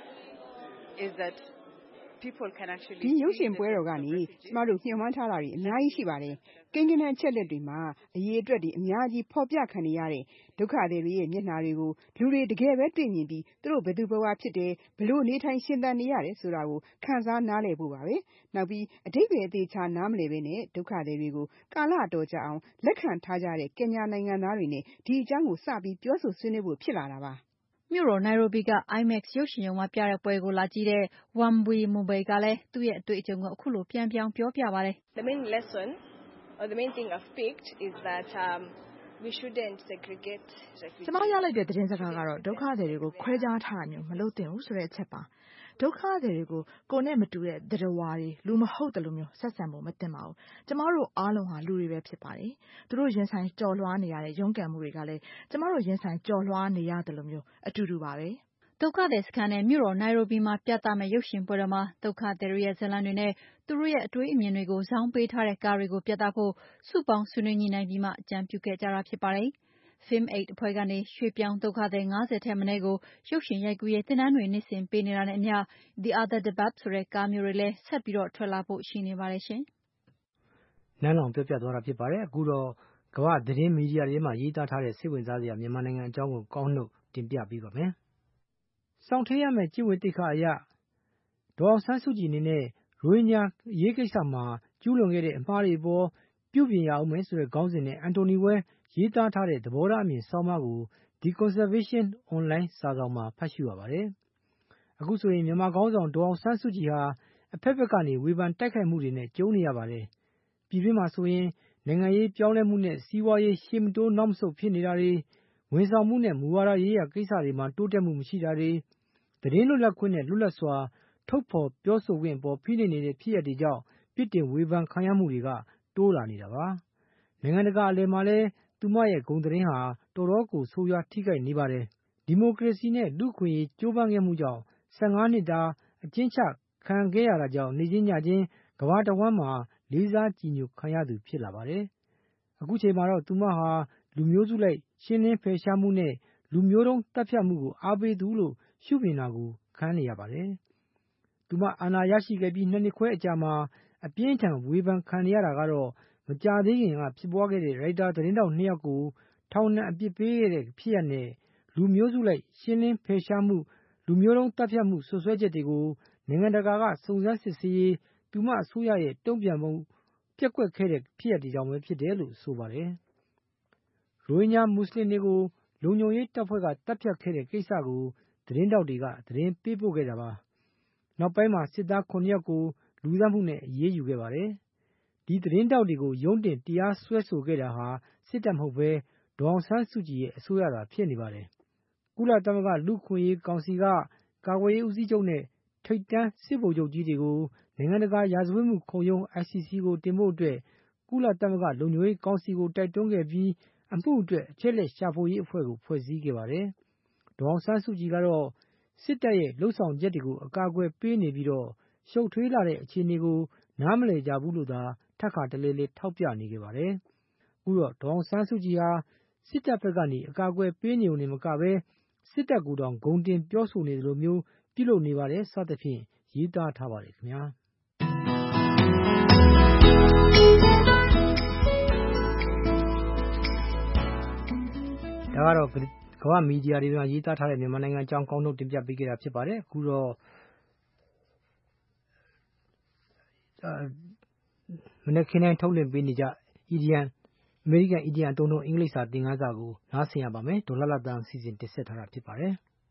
is that people can actually ဒီရုပ်ရှင်ပွဲတော်ကနေကျမတို့ညှို့မှန်းထားတာတွေအများကြီးရှိပါတယ်ကိန်းဂဏန်းချက်လက်တွေမှာအရေးအတွက်တွေအများကြီးဖော်ပြခံနေရတဲ့ဒုက္ခသည်တွေရဲ့မျက်နှာတွေကိုလူတွေတကယ်ပဲတွေ့မြင်ပြီးသူတို့ဘယ်သူဘဝဖြစ်တယ်ဘလို့နေထိုင်ရှင်သန်နေရတယ်ဆိုတာကိုခန်းစားနားလည်ဖို့ပါပဲနောက်ပြီးအတိတ်ပဲအသေးချာနားမလည်ပဲနဲ့ဒုက္ခသည်တွေကိုကာလအတော်ကြာအောင်လက်ခံထားကြတဲ့ကင်ညာနိုင်ငံသားတွေနဲ့ဒီအကြောင်းကိုစပြီးပြောဆိုဆွေးနွေးဖို့ဖြစ်လာတာပါမြို့တော်နိုင်ရိုဘီက IMAX ရုပ်ရှင်ရုံမှာပြတဲ့ပွဲကိုလာကြည့်တဲ့ Wambui Mumbai ကလည်းသူ့ရဲ့အတွေ့အကြုံကိုအခုလိုပြန်ပြောင်းပြောပြပါတယ် The main lesson or the main thing I've picked is that we shouldn't segregate refugees ကျမရလိုက်တဲ့သတင်းစကားကတော့ဒုက္ခသည်တွေကိုခွဲခြားထားတာမျိုးမလုပ်သင့်ဘူးဆိုတဲ့အချက်ပါဒုက္ခသည်တွေကိုကိုယ်နဲ့မတူတဲ့သတ္တဝါတွေလူမဟုတ်တယ်လို့မျိုးဆက်ဆံဖို့မသင့်ပါဘူးကျမတို့အားလုံးဟာလူတွေပဲဖြစ်ပါတယ်သူတို့ရင်ဆိုင်ကြော်လွှားနေရတဲ့ရုန်းကန်မှုတွေကလည်းကျမတို့ရင်ဆိုင်ကြော်လွှားနေရတယ်လို့မျိုးအတူတူပါပဲဒုက္ခသည်စခန်းနဲ့မြို့တော်နိုင်ရိုဘီမှာပြသမယ့်ရုပ်ရှင်ပွဲတော်မှာဒုက္ခသည်တွေရဲ့ဇာတ်လမ်းတွေနဲ့သူတို့ရဲ့အတွေးအမြင်တွေကိုဇောင်းပေးထားတဲ့ကားတွေကိုပြသဖို့စုပေါင်းဆွေးနွေးညှိနှိုင်းပြီးမှအကြံပြုခဲ့ကြတာဖြစ်ပါတယ်Film Aid အဖွဲ့ကနေရွှေ့ပြောင်းဒုက္ခသည်50ထက်မနည်းကိုရုပ်ရှင်ရိုက်ကူးရေးသင်တန်းတွေနှစ်စဉ်ပေးနေတာနဲ့အမျှ The Other Dadaab ဆိုတဲ့ကားမျိုးတွေလည်းဆက်ပြီးတော့ထွက်လာဖို့ရှိနေပါတယ်ရှင်နန်းလောင်ပြောပြသွားတာဖြစ်ပါတယ်အခုတော့ကမ္ဘာသတင်းမီဒီယာတွေမှာရေးသားထားတဲ့စိတ်ဝင်စားစရာမြန်မာနိုင်ငံအကြောင်းကိုကောင်းနှုတ်တင်ပြပေးပါမယ်စောင့်ထိန်ရမယ့်ကျင့်ဝတ်သိက္ခာအရဒေါ်အောင်ဆန်းစုကြည်အနေနဲ့ရိုဟင်ဂျာရေးကိစ္စမှာကျူးလွန်ခဲ့တဲ့အမှားတွေပေါ်ပြုပြင်ရအောင်မယ်ဆိုတဲ့ခေါင်းစဉ်နဲ့အန်တိုနီဝဲရေးသားထားတဲ့သဘောထားအမြင်ဆောင်းပါးကို The Conservation Online စာစောင်မှာဖတ်ရှုရပါတယ်အခုဆိုရင်မြန်မာခေါင်းဆောင်ဒေါ်အောင်ဆန်းစုကြည်ဟာအဖက်ဖက်ကနေဝေဖန်တိုက်ခိုက်မှုတွေနဲ့ကြုံနေရပါတယ်ပြည်တွင်းမှာဆိုရင်နိုင်ငံရေးပြောင်းလဲမှုနဲ့စီးပွားရေးရှေ့မတိုးနောက်မဆုတ်ဖြစ်နေတာတွေဝန်ဆောင်မှုနဲ့မူဝါဒရေးရာကိစ္စတွေမှာတိုးတက်မှုမရှိတာတွေသတင်းလွတ်လပ်ခွင့်နဲ့လွတ်လပ်စွာထုတ်ဖော်ပြောဆိုခွင့်ပေါ်ဖိနှိပ်နေတဲ့ဖြစ်ရပ်တွေကြောင့်ပြစ်တင်ဝေဖန်ခံရမှုတွေကတိုးလာနေတာပါနိုင်ငံတကာအလယ်မှာလည်းသူမရဲ့ဂုဏ်သတင်းဟာတော်တော်ကိုဆိုးရွားထိခိုက်နေပါတယ်ဒီမိုကရေစီနဲ့လူ့အခွင့်အရေးကြိုးပမ်းခဲ့မှုကြောင့်15နှစ်တာအကျဉ်းချခံခဲ့ရတာကြောင့်နေချင်းညချင်းကမ္ဘာတဝန်းမှာလေးစားကြည်ညိုခံရသူဖြစ်လာပါတယ်အခုချိန်မှာတော့သူမဟာလူမျိုးစုလိုက်ရှင်းလင်းဖယ်ရှားမှုနဲ့လူမျိုးတုံးတပ်ဖြတ်မှုကိုအားပေးသူလို့ရှုမြင်တာကိုခံနေရပါတယ်သူမအာဏာရရှိခဲ့ပြီး2နှစ်ခွဲအကြာမှာအပြင်းထန်ဝေဖန်ခံရတာကတော့မကြာသေးခင်ကဖြစ်ပွားခဲ့တဲ့ရိုက်တာသတင်းတောက်2ယောက်ကိုထောင်ဒဏ်အပြစ်ပေးခဲ့တဲ့ဖြစ်ရပ်နဲ့လူမျိုးစုလိုက်ရှင်းလင်းဖယ်ရှားမှုလူမျိုးတုံးတပ်ဖြတ်မှုဆွဆွဲချက်တွေကိုနိုင်ငံတကာကစုံစမ်းစစ်ဆေးရေးသူမအစိုးရရဲ့တုံ့ပြန်မှုပြက်ကွက်ခဲ့တဲ့ဖြစ်ရပ်တွေကြောင့်ပဲဖြစ်တယ်လို့ဆိုပါတယ်ရိုဟင်ဂျာမွတ်စလင်တွေကိုလုံခြုံရေးတပ်ဖွဲ့ကတပ်ဖြတ်ခဲ့တဲ့ကိစ္စကိုသတင်းတောက်တွေကသတင်းပေးပို့ခဲ့တာပါနောက်ပိုင်းမှာစစ်သား9ယောက်ကိုလူသတ်မှုနဲ့အရေးယူခဲ့ပါတယ်ဒီသတင်းတောက်တွေကိုရုံးတင်တရားစွဲဆိုခဲ့တာဟာစစ်တပ်မဟုတ်ဘဲဒေါ်အောင်ဆန်းစုကြည်ရဲ့အစိုးရသာဖြစ်နေပါတယ်ကုလသမဂ္ဂလူ့အခွင့်အရေးကောင်စီကကာကွယ်ရေးဦးစီးချုပ်နဲ့ထိပ်တန်းစစ်ဗိုလ်ချုပ်ကြီးတွေကိုနိုင်ငံတကာရာဇဝတ်မှုခုံရုံး ICC ကိုတင်ဖို့အတွက်ကုလသမဂ္ဂလုံခြုံရေးကောင်စီကိုတိုက်တွန်းခဲ့ပြီးအမှုအတွက်အချက်လက်ရှာဖွေရေးအဖွဲ့ကိုဖွဲ့စည်းခဲ့ပါတယ်ဒေါ်အောင်ဆန်းစုကြည်ကတော့စစ်တပ်ရဲ့လှုပ်ဆောင်ချက်တွေကိုအကာအကွယ်ပေးနေပြီးတော့ရှုပ်ထွေးလာတဲ့အခြေအနေကိုနားမလည်ကြဘူးလို့သာထပ်ခါတလဲလဲထောက်ပြနေခဲ့ပါတယ်အခုတော့ဒေါ်အောင်ဆန်းစုကြည်ဟာစစ်တပ်ဘက်ကနေအကာအကွယ်ပေးနေုံနဲ့မကပဲစစ်တပ်ကိုတောင်ဂုဏ်တင်ပြောဆိုနေသလိုမျိုးပြုလုပ်နေပါတယ်စသဖြင့်ရေးသားထားပါတယ်ခင်ဗျာဒါကတော့ကမ္ဘာမီဒီယာတွေမှာရေးသားထားတဲ့မြန်မာနိုင်ငံအကြောင်းကောင်းထုတ်တင်ပြပေးခဲ့တာဖြစ်ပါတယ်အခုတော့မနေ့ကနေ့ထုတ်လွှင့်ပေးနေကြအမေရိကန် EDM အသုံးအင်္ဂလိပ်စာသင်ခန်းစာကိုနားဆင်ရပါမယ်ဒေါ်လာတန်စီစဉ်တင်ဆက်ထားတာဖြစ်ပါတယ်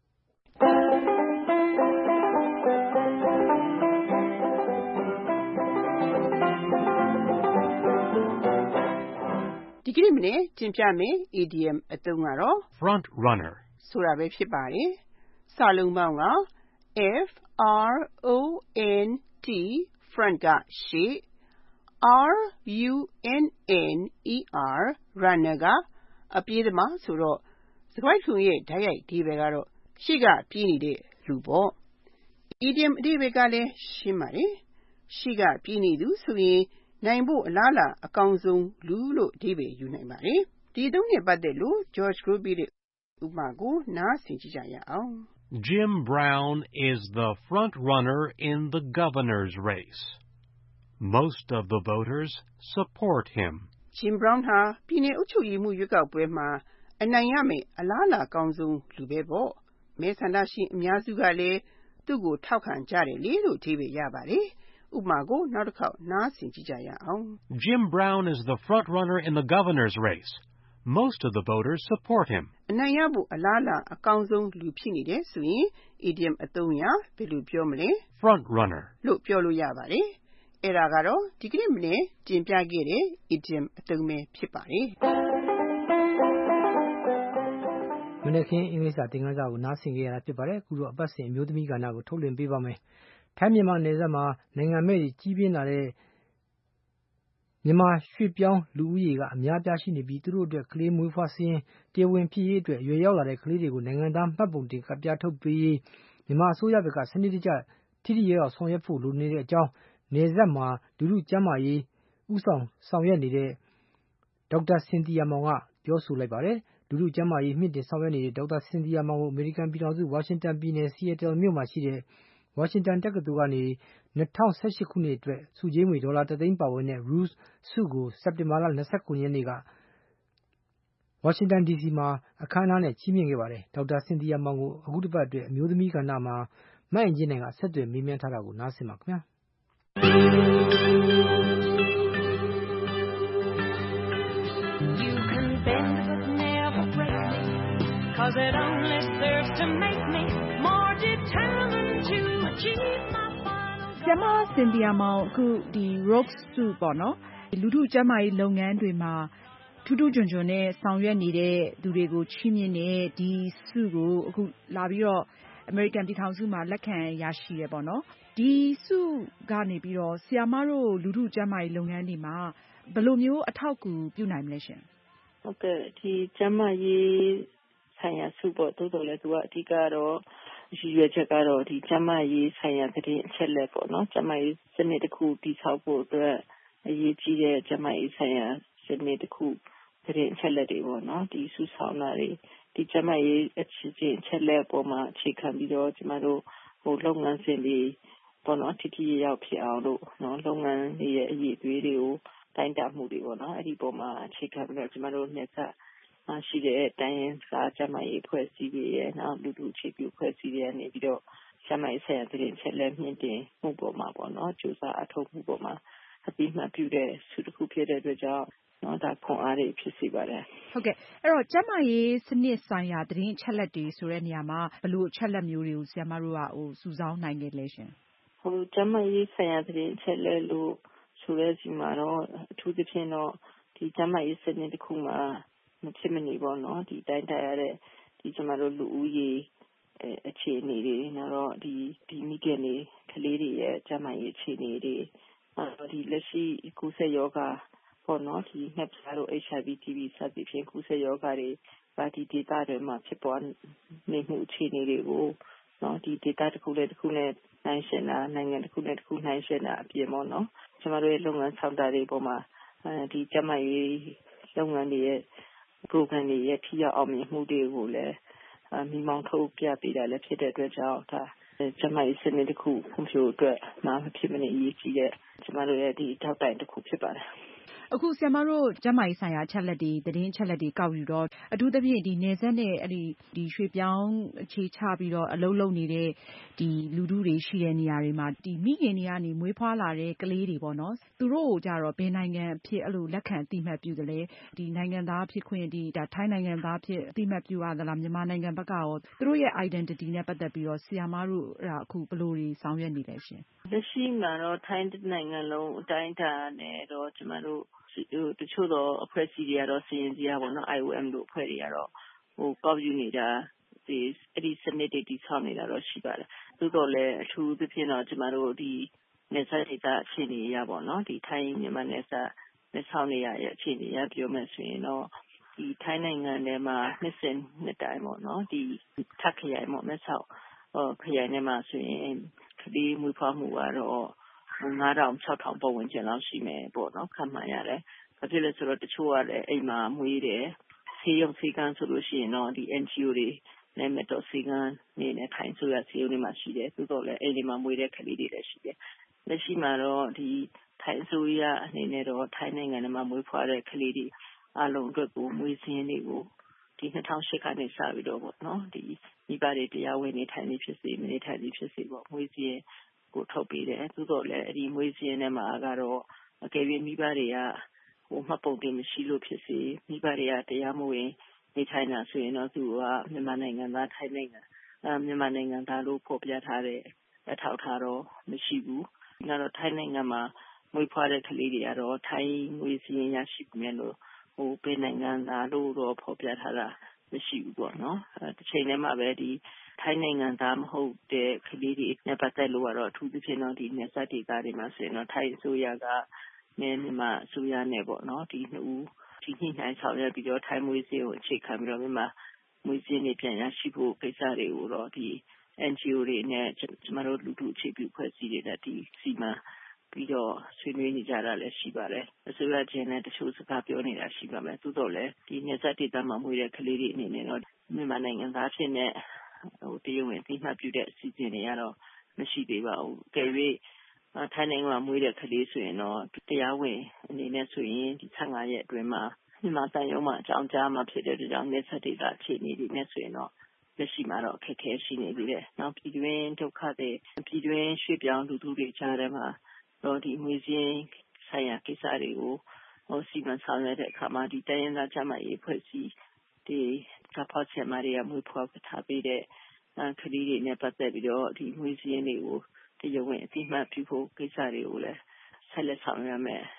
ဒီကနေ့မနေ့တင်ပြမယ် EDM အသုံးကတော့ front runner ဆိုတာပဲဖြစ်ပါတယ်စာလုံးပေါင်းက F R O N T front ကရှေ့R U N N E R runner ကအပြေးသမားဆိုတော့စကားခုံရဲ့ဓာတ်ရိုက်အဓိပ္ပာယ်ကတော့ရှေ့ကပြေးနေတဲ့လူပေါ့ Idiom အဓိပ္ပာယ်ကလည်းရှင်းပါတယ်ရှေ့ကပြေးနေသူဆိုရင်နိုင်ဖို့အလားအလာအကောင်းဆုံးလူလို့အဓိပ္ပာယ်ယူနိုင်ပါတယ်ဒီအသုံးနဲ့ပတ်သက်လို့ George Groby ရဲ့ဥပမာကိုနားဆင်ကြည့်ကြရအောင် Jim Brown is the front runner in the governor's race. Most of the voters support him. Jim Brown ဟာပြည်နယ်အုပ်ချုပ်ရေးမှူးရွေးကောက်ပွဲမှာအနိုင်ရမယ်အလားအလာကောင်းဆုံးလူပဲပေါ့မဲဆန္ဒရှင်အများစုကလည်းသူ့ကိုထောက်ခံကြတယ်လေလို့အဓိပ္ပာယ်ရပါတယ်ဥပမာကိုနောက်တစ်ခေါက်နားဆင်ကြည့်ကြရအောင် Jim Brown is the front runner in the governor's race. Most of the voters support him. အနိုင်ရဖို့အလားအလာအကောင်းဆုံးလူဖြစ်နေတယ်ဆိုရင် idiom အသုံးအရဘယ်လိုပြောမလဲ front runner လို့ပြောလို့ရပါတယ်အဲ့ဒါကတော့ဒီကနေ့မနေ့တင်ပြခဲ့တဲ့ idiom အသုံးပဲဖြစ်ပါတယ်မနေ့ကအင်္ဂလိပ်စာသင်ခန်းစာကိုနားဆင်ကြရတာဖြစ်ပါတယ်အခုတော့အပတ်စဉ်အမျိုးသမီးကဏ္ဍကိုထုတ်လွှင့်ပေးပါမယ်ထိုင်းမြန်မာနယ်စပ်မှာနိုင်ငံမဲ့ကြီးပြင်းလာတဲ့မြန်မာရွှေ့ပြောင်းလူဦးရေကအများပြားရှိနေပြီးသူတို့အတွက်ကလေးမွေးဖွားစင်းတရားဝင်ဖြစ်ရေးအတွက်ရွယ်ရောက်လာတဲ့ကလေးတွေကိုနိုင်ငံသားမှတ်ပုံတင်ကပ်ပြားထုတ်ပေးရေးမြန်မာအစိုးရဘက်ကစနစ်တကျထိထိရောက်ဆောင်ရွက်ဖို့လိုနေတဲ့အကြောင်းနယ်စပ်မှာလူထုကျန်းမာရေးဥဆောင်ရွက်နေတဲ့ဒေါက်တာစင်တီယာမောင်ကပြောဆိုလိုက်ပါတယ်လူထုကျန်းမာရေးမြင့်တင်ဆောင်ရွက်နေတဲ့ဒေါက်တာစင်တီယာမောင်ကိုအမေရိကန်ပြည်ထောင်စုဝါရှင်တန်ပြည်နယ်ဆီယက်တယ်မြို့မှာရှိတဲ့ဝါရှင်တန်တက္ကသိုလ်ကနေ2018ခုနှစ်အတွက်စုကြေးငွေဒေါ်လာ3သိန်းပါဝင်တဲ့ Ruse ဆုကိုစက်တင်ဘာလ29ရက်နေ့ကဝါရှင်တန် DC မှာအခမ်းအနားနဲ့ချီးမြှင့်ခဲ့ပါတယ်ဒေါက်တာစင်တီယာမောင်ကိုအခုတစ်ပတ်အတွက်အမျိုးသမီးကဏ္ဍမှာမအင်ကြင်းနိုင်ကဆက်သွယ်မေးမြန်းထားတာကိုနားဆင်ပါခင်ဗျာ You can bend but never break me Cause it only serves to make me more determined to achieve my final goal ကျမစင်တီယာမောင်အခုဒီ Rose ဆုပေါ့နော်လူထုကျန်းမာရေးလုပ်ငန်းတွေမှာထူးထူးချွန်ချွန်နဲ့ဆောင်ရွက်နေတဲ့သူတွေကိုချီးမြှင့်တဲ့ဒီဆုကိုအခုလာပြီးတော့အမေရိကန်ပြည်ထောင်စုမှာလက်ခံရရှိတယ်ပေါ့နော်ဒီဆုကနေပြီးတော့ဆရာမတို့လူထုကျန်းမာရေးလုပ်ငန်းတွေမှာဘယ်လိုမျိုးအထောက်အကူပြုနိုင်မလဲရှင်ဟုတ်ကဲ့ဒီကျန်းမာရေးဆိုင်ရာဆုပေါ့တိုးတော်လဲသူကအဓိကတော့ရည်ရွယ်ချက်ကတော့ဒီကျန်းမာရေးဆိုင်ရာသတင်းအချက်လက်ပေါ့နော်ကျန်းမာရေးစနစ်တစ်ခုတည်ဆောက်ဖို့အတွက်အရေးကြီးတဲ့ကျန်းမာရေးဆိုင်ရာစနစ်တစ်ခုသတင်းအချက်လက်တွေပေါ့နော်ဒီစုဆောင်းတာတွေဒီကျန်းမာရေးအခြေချက်လက်ပေါ်မှာအခြေခံပြီးတော့ကျမတို့လုပ်ငန်းစဉ်တွေပေါ့နော်ထိထိရောက်ဖြစ်အောင်လို့နော်လုပ်ငန်းတွေရဲ့အရေးအသွေးတွေကိုတိုင်းတာမှုတွေပေါ့နော်အဲ့ဒီပေါ်မှာအခြေခံပြီးတော့ကျမတို့နေဆက်ရှိတဲ့တိုင်းရင်းသားကျန်းမာရေးအဖွဲ့အစည်းတွေရဲ့နောက်လူထုအခြေပြုအဖွဲ့အစည်းတွေကနေပြီးတော့ကျန်းမာရေးဆိုင်ရာသတင်းချက်လက်မြင့်တင်မှုပေါ်မှာပေါ့နော်ကြိုးစားအထောက်မှုပေါ်မှာအပြီးမှပြုတဲ့ဆုတစ်ခုဖြစ်တဲ့အတွက်ကြောင့်နော်ဒါခွန်အားတွေဖြစ်စေပါတယ်ဟုတ်ကဲ့အဲ့တော့ကျန်းမာရေးစနစ်ဆိုင်ရာသတင်းအချက်လက်တွေဆိုတဲ့နေရာမှာဘယ်လိုအချက်လက်မျိုးတွေကိုဆရာမတို့ကစုဆောင်းနိုင်ခဲ့လဲရှင်ကျန်းမာရေးဆိုင်ရာသတင်းအချက်လက်လို့ဆိုတဲ့စီမှာတော့အထူးသဖြင့်တော့ဒီကျန်းမာရေးစနစ်တစ်ခုမှာမဖြစ်မနေပေါ့နော်ဒီတိုင်းတာရတဲ့ဒီကျမတို့လူဦးရေအခြေအနေတွေနောက်တော့ဒီမိခင်တွေကလေးတွေရဲ့ကျန်းမာရေးအခြေအနေတွေဒီလက်ရှိကူးစက်ရောဂါပေါ့နော်ဒီငှက်ဖျားတို့ HIV TB စသဖြင့်ကူးစက်ရောဂါတွေဒီဒေသတွေမှာဖြစ်ပေါ်နေမှုအခြေအနေတွေကိုနော်ဒီဒေသတစ်ခုနဲ့တစ်ခုနဲ့နှိုင်းယှဉ်တာနိုင်ငံတစ်ခုနဲ့တစ်ခုနှိုင်းယှဉ်တာအပြင်ပေါ့နော်ကျမတို့ရဲ့လုပ်ငန်းဆောင်တာတွေပေါ်မှာဒီကျန်းမာရေးလုပ်ငန်းတွေရဲ့ program တွေရဲ့ထိရောက်အောင်မြင်မှုတွေကိုလည်းမိမောင်းထုတ်ပြပေးတာလည်းဖြစ်တဲ့အတွက်ကြောင့်ဒါကျန်းမာရေးစနစ်တစ်ခုဖွံ့ဖြိုးအတွက်မဖြစ်မနေအရေးကြီးတဲ့ကျမတို့ရဲ့ဒီထောက်တိုင်တစ်ခုဖြစ်ပါတယ်အခုဆရာမတို့ကျန်းမာရေးဆိုင်ရာအချက်လက်တွေသတင်းအချက်လက်တွေကောက်ယူတော့အထူးသဖြင့်ဒီနယ်စပ်နဲ့ဒီရွှေပြောင်းအခြေချပြီးတော့အလုပ်လုပ်နေတဲ့ဒီလူထုတွေရှိတဲ့နေရာတွေမှာဒီမိခင်တွေကနေမွေးဖွားလာတဲ့ကလေးတွေပေါ့နော်သူတို့ကိုကြတော့ဘယ်နိုင်ငံအဖြစ်အဲ့လိုလက်ခံအသိမှတ်ပြုတယ်လဲဒီနိုင်ငံသားဖြစ်ခွင့်ဒီဒါထိုင်းနိုင်ငံသားဖြစ်အသိမှတ်ပြုရသလားမြန်မာနိုင်ငံဘက်ကရောသူတို့ရဲ့ identity နဲ့ပတ်သက်ပြီးတော့ဆရာမတို့အခုဘယ်လိုတွေဆောင်ရွက်နေလဲရှင်လက်ရှိမှာတော့ထိုင်းနိုင်ငံလုံးအတိုင်းအတာနဲ့တော့ကျမတို့တချို့တော့အဖွဲ့အစည်းတွေကတော့စီရင်စီရပါတော့ IOM တို့အဖွဲ့တွေကတော့ကောက်ယူနေတာဒီအဲ့ဒီစနစ်တွေတည်ဆောက်နေတာတော့ရှိပါတယ်သို့တော်လည်းအထူးသဖြင့်တော့ကျမတို့ဒီနယ်စပ်ဒေသအခြေအနေရပါတော့ဒီထိုင်းမြန်မာနယ်စပ်လက်ဆောင်နေရရဲ့အခြေအနေရပြောမယ်ဆိုရင်တော့ဒီထိုင်းနိုင်ငံထဲမှာနှစ်စဉ်နှစ်တိုင်းပေါ့နော်ဒီထပ်ခရိုင်ပေါ့မဲဆောက်ခရိုင်ထဲမှာဆိုရင်ကလေးမွေးဖွားမှုကတော့9000 6000ပတ်ဝန်းကျင်လောက်ရှိမယ်ပေါ့နော်ခန့်မှန်းရတယ်။ဘာဖြစ်လဲဆိုတော့တချို့ကလည်းအိမ်မှာမွေးတယ်ဆေးရုံဆေးကန်းဆိုလို့ရှိရင်တော့ဒီ NGO တွေနဲ့မတော်ဆေးကန်းနေနဲ့ထိုင်းဆိုရဆေးရုံတွေမှာရှိတယ်။သို့တော်လည်းအိမ်တွေမှာမွေးတဲ့ကလေးတွေလည်းရှိတယ်။လက်ရှိမှာတော့ဒီထိုင်းဆိုရအနေနဲ့တော့ထိုင်းနိုင်ငံထဲမှာမွေးဖွားတဲ့ကလေးတွေအလုံးအတွက်ကိုမွေးစင်းတွေကိုဒီ2008ကနေစပြီးတော့ပေါ့နော်ဒီမိဘတွေတရားဝင်နေထိုင်နေဖြစ်စေမနေထိုင်နေဖြစ်စေပေါ့မွေးစင်းကိုထုတ်ပေးတယ်သို့တော်လည်းအဲ့ဒီမွေးစင်းထဲမှာကတော့အကယ်၍မိဘတွေကမှတ်ပုံတင်မရှိလို့ဖြစ်စေမိဘတွေကတရားမဝင်နေထိုင်တာဆိုရင်တော့သူကမြန်မာနိုင်ငံသားထိုင်းနိုင်ငံမြန်မာနိုင်ငံသားလို့ဖော်ပြထားတဲ့အထောက်အထားတော့မရှိဘူး။နောက်တော့ထိုင်းနိုင်ငံမှာမွေးဖွားတဲ့ကလေးတွေကတော့ထိုင်းမွေးစင်းရရှိမယ်လို့ဘယ်နိုင်ငံသားလို့တော့ဖော်ပြထားတာမရှိဘူးပေါ့နော်။တစ်ချိန်တည်းမှာပဲဒီထိုင်းနိုင်ငံသားမဟုတ်တဲ့ကလေးတွေနဲ့ပတ်သက်လို့ကတော့အထူးသဖြင့်တော့ဒီနယ်စပ်ဒေသတွေမှာဆိုရင်တော့ထိုင်းအစိုးရကမြန်မာအစိုးရနဲ့ပေါ့နော်ဒီနှစ်ဦးဒီညှိနှိုင်းဆောင်ရွက်ပြီးတော့ထိုင်းမွေးစင်းကိုအခြေခံပြီးတော့မြန်မာမွေးစင်းတွေပြန်ရရှိဖို့ကိစ္စတွေကိုတော့ဒီ NGO တွေနဲ့ကျမတို့လူထုအခြေပြုဖွဲ့စည်းတွေနဲ့ဒီစီမံပြီးတော့ဆွေးနွေးနေကြတာလည်းရှိပါတယ်အစိုးရချင်းနဲ့တချို့စကားပြောနေတာရှိပါမယ်သို့တော်လည်းဒီနယ်စပ်ဒေသမွေးတဲ့ကလေးတွေအနေနဲ့တော့မြန်မာနိုင်ငံသားဖြစ်နေတရားဝင်အသိမှတ်ပြုတဲ့အစီအစဉ်တွေကတော့မရှိသေးပါဘူး။ကြည့်၍ထိုင်းနိုင်ငံမှာမွေးတဲ့ကလေးဆိုရင်တော့တရားဝင်အနေနဲ့ဆိုရင်ဒီ15ရက်အတွင်းမှာမြန်မာတန်ရုံးမှာအကြောင်းကြားမှာဖြစ်တဲ့အတွက်ကြောင့်နယ်စပ်ဒေသအခြေအနေတွေနဲ့ဆိုရင်တော့လက်ရှိမှာတော့အခက်အခဲရှိနေသေးတယ်။နောက်ပြည်တွင်းဒုက္ခတွေပြည်တွင်းရွှေ့ပြောင်းလူထုတွေကြားထဲမှာတော့ဒီမွေးစင်းဆိုင်ရာကိစ္စတွေကိုစီမံဆောင်ရွက်တဲ့အခါမှာဒီတိုင်းရင်းသားကျန်းမာရေးဖွဲ့စည်းဒီကဖောက်ချင်မာတွေကမွေးဖွားထားပေးတဲ့ကလေးတွေနဲ့ပတ်သက်ပြီးတော့ဒီမွေးစင်းတွေကိုတရားဝင်အသိမှတ်ပြုဖို့ကိစ္စတွေကိုလည်းဆက်လက်ဆောင်ရွက်မယ်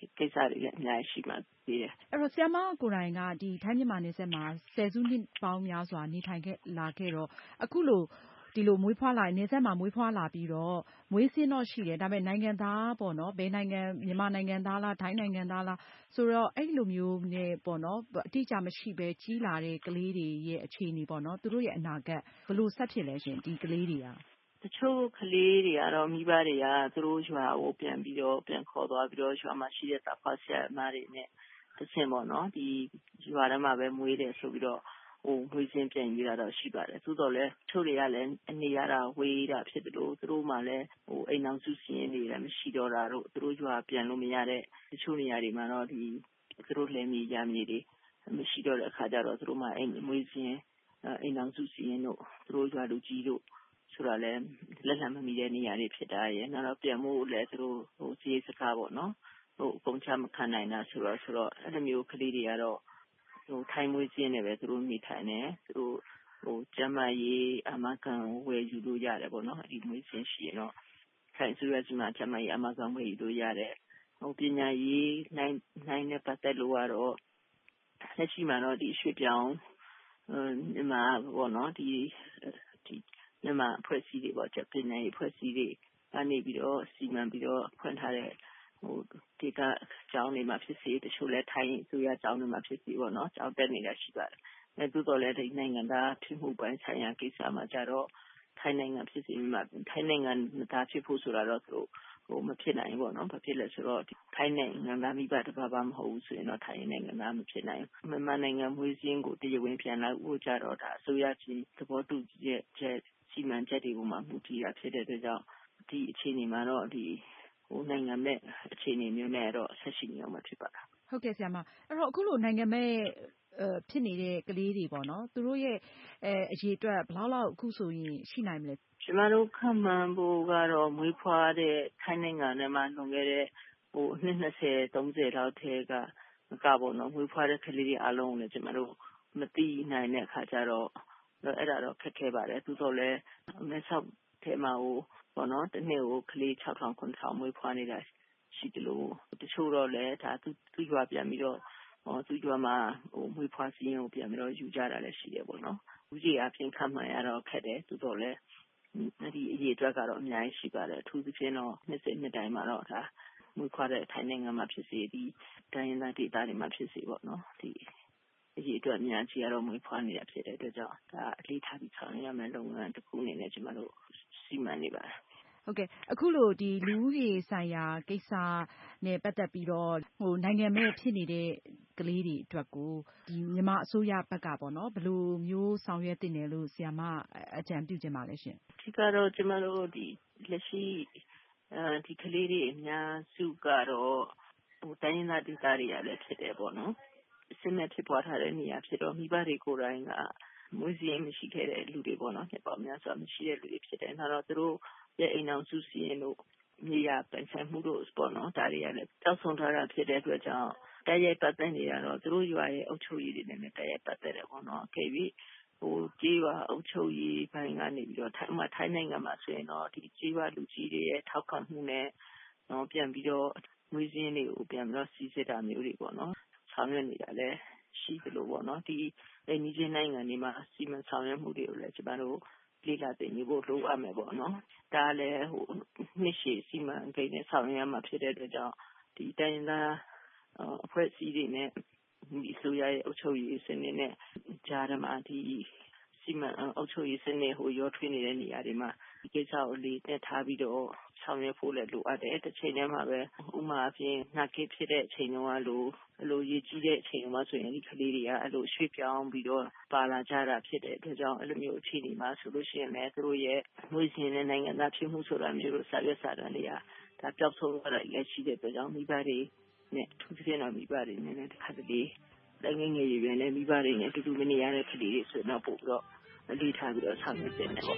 ကိစ္စတွေလည်းအများကြီးရှိမှသေးတယ်အဲ့တော့ဆရာမကိုယ်တိုင်ကဒီထိုင်းမြန်မာနယ်စပ်မှာဆယ်စုနှစ်ပေါင်းများစွာနေထိုင်ခဲ့လာခဲ့တော့အခုလိုဒီလိုမွေးဖွားလာနယ်စပ်မှာမွေးဖွားလာပြီးတော့မွေးစင်းတော့ရှိတယ်ဒါပေမဲ့နိုင်ငံသားပေါ့နော်ဘယ်နိုင်ငံမြန်မာနိုင်ငံသားလားထိုင်းနိုင်ငံသားလားဆိုတော့အဲ့လိုမျိုးနဲ့ပေါ့နော်အတိအကျမရှိပဲကြီးလာတဲ့ကလေးတွေရဲ့အခြေအနေပေါ့နော်သူတို့ရဲ့အနာဂတ်ဘယ်လိုဆက်ဖြစ်လဲရှင်ဒီကလေးတွေကတချို့ကလေးတွေကတော့မိဘတွေကသူတို့ရွာကိုပြန်ခေါ်သွားပြီးတော့ရွာမှာရှိတဲ့တာဖာဆရာမတွေနဲ့တစ်ဆင့်ပေါ့နော်ဒီရွာထဲမှာပဲမွေးတယ်ဆိုပြီးတော့မွေးစင်းပြန်ယူရတော့ရှိပါတယ်သို့တော်လည်းတချို့တွေကလည်းအနေရတာဝေးတာဖြစ်တယ်လို့သူတို့မှလည်းအိမ်အောင်စုစင်းတွေလည်းမရှိတော့တာတို့သူတို့ရွာပြန်လို့မရတဲ့တချို့နေရာတွေမှာတော့ဒီသူတို့လယ်မြေရမြေတွေမရှိတော့တဲ့အခါကျတော့သူတို့မှအိမ်မွေးစင်းအိမ်အောင်စုစင်းတို့သူတို့ရွာလူကြီးတို့ဆိုတာလည်းလက်လှမ်းမမီတဲ့နေရာတွေဖြစ်တာရဲ့နောက်တော့ပြန်ဖို့လည်းသူတို့စီးစကားပေါ့နော်အကုန်ချမခံနိုင်တာဆိုတော့အဲ့လိုမျိုးကလေးတွေကတော့ထိုင်းမွေးစင်းနေပဲသူတို့နေထိုင်နေသူတို့ကျမရေးအမကန်ဝယ်ယူလို့ရတယ်ပေါ့နော်ဒီမွေးစင်းရှိရင်တော့ထိုင်းဆိုရစီမှာကျမရေးအမကန်ဝယ်ယူလို့ရတယ်ပညာရေးနိုင်နဲ့ပတ်သက်လို့ကတော့လက်ရှိမှာတော့ဒီရွှေပြောင်းမြန်မာပေါ့နော်ဒီမြန်မာအဖွဲ့အစည်းတွေပေါ့ပညာရေးအဖွဲ့အစည်းတွေကနေပြီးတော့စီမံပြီးတော့ဖွင့်ထားတဲ့ဒေတာကျောင်းတွေမှာဖြစ်စေတချို့လဲထိုင်းအစိုးရကျောင်းတွေမှာဖြစ်စေပေါ့နော်ကျောင်းတက်နေတာရှိပါတယ်သို့တော်လည်းဒီနိုင်ငံသားဖြစ်မှုပိုင်းဆိုင်ရာကိစ္စမှာကြတော့ထိုင်းနိုင်ငံဖြစ်စေမှာထိုင်းနိုင်ငံသားဖြစ်ဖို့ဆိုတာတော့သူမဖြစ်နိုင်ဘူးပေါ့နော်ဘာဖြစ်လဲဆိုတော့ထိုင်းနိုင်ငံသားမိဘတစ်ပါးမဟုတ်ဘူးဆိုရင်တော့ထိုင်းနိုင်ငံသားမဖြစ်နိုင်ဘူးမြန်မာနိုင်ငံမွေးစင်းကိုတရားဝင်ပြန်လာဖို့ကြတော့ဒါအစိုးရချင်းသဘောတူချက်စီမံချက်တွေပေါ်မှာမူတည်တာဖြစ်တဲ့အတွက်ကြောင့်ဒီအခြေအနေမှာတော့ဒီနိုင်ငံမဲ့အခြေအနေမျိုးနဲ့တော့ဆက်ရှိနေအောင်မှာဖြစ်ပါလားဟုတ်ကဲ့ဆရာမအဲ့တော့အခုလိုနိုင်ငံမဲ့ဖြစ်နေတဲ့ကလေးတွေပေါ့နော်သူတို့ရဲ့အရေးအတွက်ဘယ်လောက်အခုဆိုရင်ရှိနိုင်မလဲကျမတို့ခန့်မှန်းဖို့ကတော့မွေးဖွားတဲ့ထိုင်းနိုင်ငံထဲမှာလွန်ခဲ့တဲ့နှစ်20-30လောက်ထဲကပေါ့နော်မွေးဖွားတဲ့ကလေးတွေအလုံးကိုလည်းကျမတို့မသိနိုင်တဲ့အခါကျတော့အဲ့ဒါတော့ခက်ခဲပါတယ်သို့တော်လည်းမဲဆောက်ထဲမှာပေါ့နော်တစ်နေ့ကိုကလေး 6,000-9,000 မွေးဖွားနေတာရှိတယ်လို့တချို့တော့လည်းဒါသူ့ရွာပြန်ပြီးတော့သူ့ရွာမှာမွေးဖွားစည်းရင်ကိုပြန်ပြီးတော့ယူကြတာလည်းရှိတယ်ပေါ့နော်ဦးကြီးအပြင်ခန့်မှန်းရတော့ခက်တယ်သို့တော်လည်းဒီအရေးအတွက်ကတော့အများကြီးရှိပါတယ်အထူးသဖြင့်တော့နှစ်တိုင်းမှာတော့ဒါမွေးဖွားတဲ့ထိုင်းနိုင်ငံမှာဖြစ်စေဒီတိုင်းရင်းသားဒေသတွေမှာဖြစ်စေပေါ့နော်ဒီအရေးအတွက်အများကြီးကတော့မွေးဖွားနေတာဖြစ်တဲ့အတွက်ကြောင့်ဒါအလေးထားပြီးဆောင်ရွက်ရမယ့်လုပ်ငန်းတစ်ခုအနေနဲ့ကျမတို့စီမံနေပါတယ်ဟုတ်ကဲ့အခုလိုဒီလူဦးရေဆိုင်ရာကိစ္စနဲ့ပတ်သက်ပြီးတော့နိုင်ငံမဲ့ဖြစ်နေတဲ့ကလေးတွေအတွက်ကိုဒီမြန်မာအစိုးရဘက်ကပေါ့နော်ဘယ်လိုမျိုးဆောင်ရွက်တင်တယ်လို့ဆရာမအကြံပြုချင်ပါလဲရှင်ဒီကတော့ကျမတို့ဒီလက်ရှိဒီကလေးတွေအများစုကတော့တိုင်းရင်းသားဒေသတွေကလည်းဖြစ်တယ်ပေါ့နော်အစစ်မဲ့ဖြစ်ပွားထားတဲ့နေရာဖြစ်တော့မိဘတွေကိုယ်တိုင်ကမွေးစင်းမရှိခဲ့တဲ့လူတွေပေါ့နော်နှစ်ပေါင်းများစွာမရှိတဲ့လူတွေဖြစ်တယ်နောက်တော့သူတို့ရဲ့အိမ်အောင်စုစည်းရင်တို့မြေယာပိုင်ဆိုင်မှုတို့ပေါ့နော်ဒါတွေကလည်းတောက်ဆုံးထားတာဖြစ်တဲ့အတွက်ကြောင့်တိုက်ရိုက်ပတ်သက်နေရတော့သူတို့ရွာရဲ့အုပ်ချုပ်ရေးတွေနဲ့တိုက်ရိုက်ပတ်သက်တယ်ပေါ့နော်ခဲ့ပြီးကြေးရွာအုပ်ချုပ်ရေးဘိုင်းကနေပြီးတော့ထိုင်းနိုင်ငံမှာဆိုရင်တော့ဒီကြေးရွာလူကြီးတွေရဲ့ထောက်ခံမှုနဲ့ပြန်ပြီးတော့မွေးစင်းတွေကိုပြန်ပြီးတော့စီစစ်တာမျိုးတွေပေါ့နော်ဆောင်ရွက်နေတာလည်းရှိသလိုပေါ့နော်ဒီအိမ်နီးချင်းနိုင်ငံတွေမှာစီမံဆောင်ရွက်မှုတွေကိုလည်းကျမတို့လေ့လာသင်ယူဖို့လိုအပ်မယ်ပေါ့နော်ဒါလည်းနှစ်ရှည်စီမံကိန်းနဲ့ဆောင်ရွက်ရမှာဖြစ်တဲ့အတွက်ကြောင့်ဒီတိုင်းရင်းသားအဖွဲ့အစည်းတွေနဲ့ဒီအစိုးရရဲ့အုပ်ချုပ်ရေးစနစ်နဲ့ကြားထဲမှာဒီစီမံအုပ်ချုပ်ရေးစနစ်ရောထွေးနေတဲ့နေရာတွေမှာဒီကိစ္စကိုလေ့လာထားပြီးတော့ဆောင်ရွက်ဖို့လည်းလိုအပ်တယ်တစ်ချိန်တည်းမှာပဲဥပမာအပြင်နှာကိဖြစ်တဲ့အချိန်တုန်းကလိုရေးကြီးတဲ့အချိန်မှာဆိုရင်ဒီကလေးတွေကအဲ့လိုရွှေ့ပြောင်းပြီးတော့ပါလာကြတာဖြစ်တဲ့အတွက်ကြောင့်အဲ့လိုမျိုးအခြေအနေမှာဆိုလို့ရှိရင်လည်းသူတို့ရဲ့မွေးစင်းတဲ့နိုင်ငံသားဖြစ်မှုဆိုတာမျိုးလို့စာရွက်စာတမ်းတွေကဒါပျောက်ဆုံးသွားတာလည်းရှိတဲ့အတွက်ကြောင့်မိဘတွေနဲ့ထူးထူးခြားခြားမိဘတွေနဲ့တစ်ခါတလေတိုင်းငယ်ငယ်ရွယ်ရွယ်နဲ့မိဘတွေနဲ့တူတူမနေရတဲ့ကလေးတွေဆိုတော့ပို့ပြီးတော့အလေးထားပြီးတော့ဆောင်ရွက်တင်တယ်ပေါ့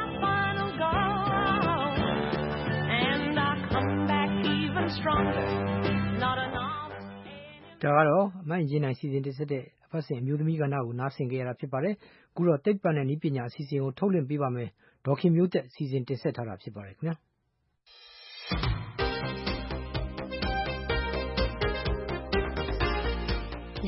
ဒါကတော့အမှန်ရင်နိုင်စီစဉ်တင်ဆက်တဲ့အဖတ်စဉ်အမျိုးသမီးကဏ္ဍကိုနားဆင်ကြရတာဖြစ်ပါတယ်။အခုတော့တိတ်ပံနဲ့နည်းပညာအစီအစဉ်ကိုထုတ်လွှင့်ပေးပါမယ်။ဒေါခင်မျိုးသက်စီစဉ်တင်ဆက်ထားတာဖြစ်ပါတယ်ခင်ဗျာ။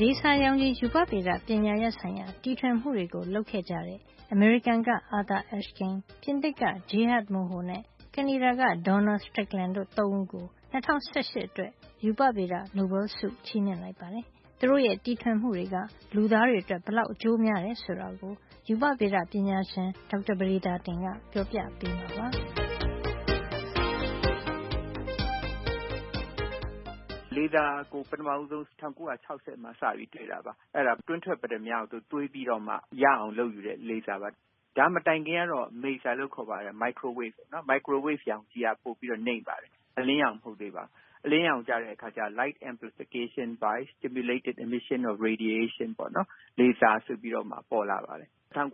လေဆာရောင်ခြည်ရူပဗေဒပညာရပ်ဆိုင်ရာတီထွင်မှုတွေကိုလုပ်ခဲ့ကြတဲ့ အမေရိကန်က Arthur Ashkin, ပြင်သစ်က Jihad Moho နဲ့ ကနေဒါက Donald Strickland တို့ ၃ ဦးကို 2018 အတွက် ရူပဗေဒနိုဘယ်ဆုချီးမြှင့်လိုက်ပါတယ်။ သူတို့ရဲ့တီထွင်မှုတွေက လူသားတွေအတွက်ဘယ်လောက်အကျိုးများတယ်ဆိုတာကိုရူပဗေဒပညာရှင်ဒေါက်တာပဒေသာတင်ကပြောပြပေးမှာပါ။လေသာကိုပထမဆုံး1960မှာစပြီးတွေ့တာပါ။အဲ့ဒါတွင်းထွက်ပတ္တမြားကိုတွေးပြီးတော့မှရအောင်လုပ်ယူတဲ့လေသာပါ။ဒါမတိုင်ခင်ကတော့မေဆာလို့ခေါ်ပါတယ် microwave နော် microwave ရောင်ကြီးကပို့ပြီးတော့နှိမ့်ပါတယ်။အလင်းရောင်မဟုတ်သေးပါ။အလင်းရောင်ကြတဲ့အခါကျ light amplification by stimulated emission of radiation ပေါ့နော်လေဆာဆိုပြီးတော့မှပေါ်လာပါတယ်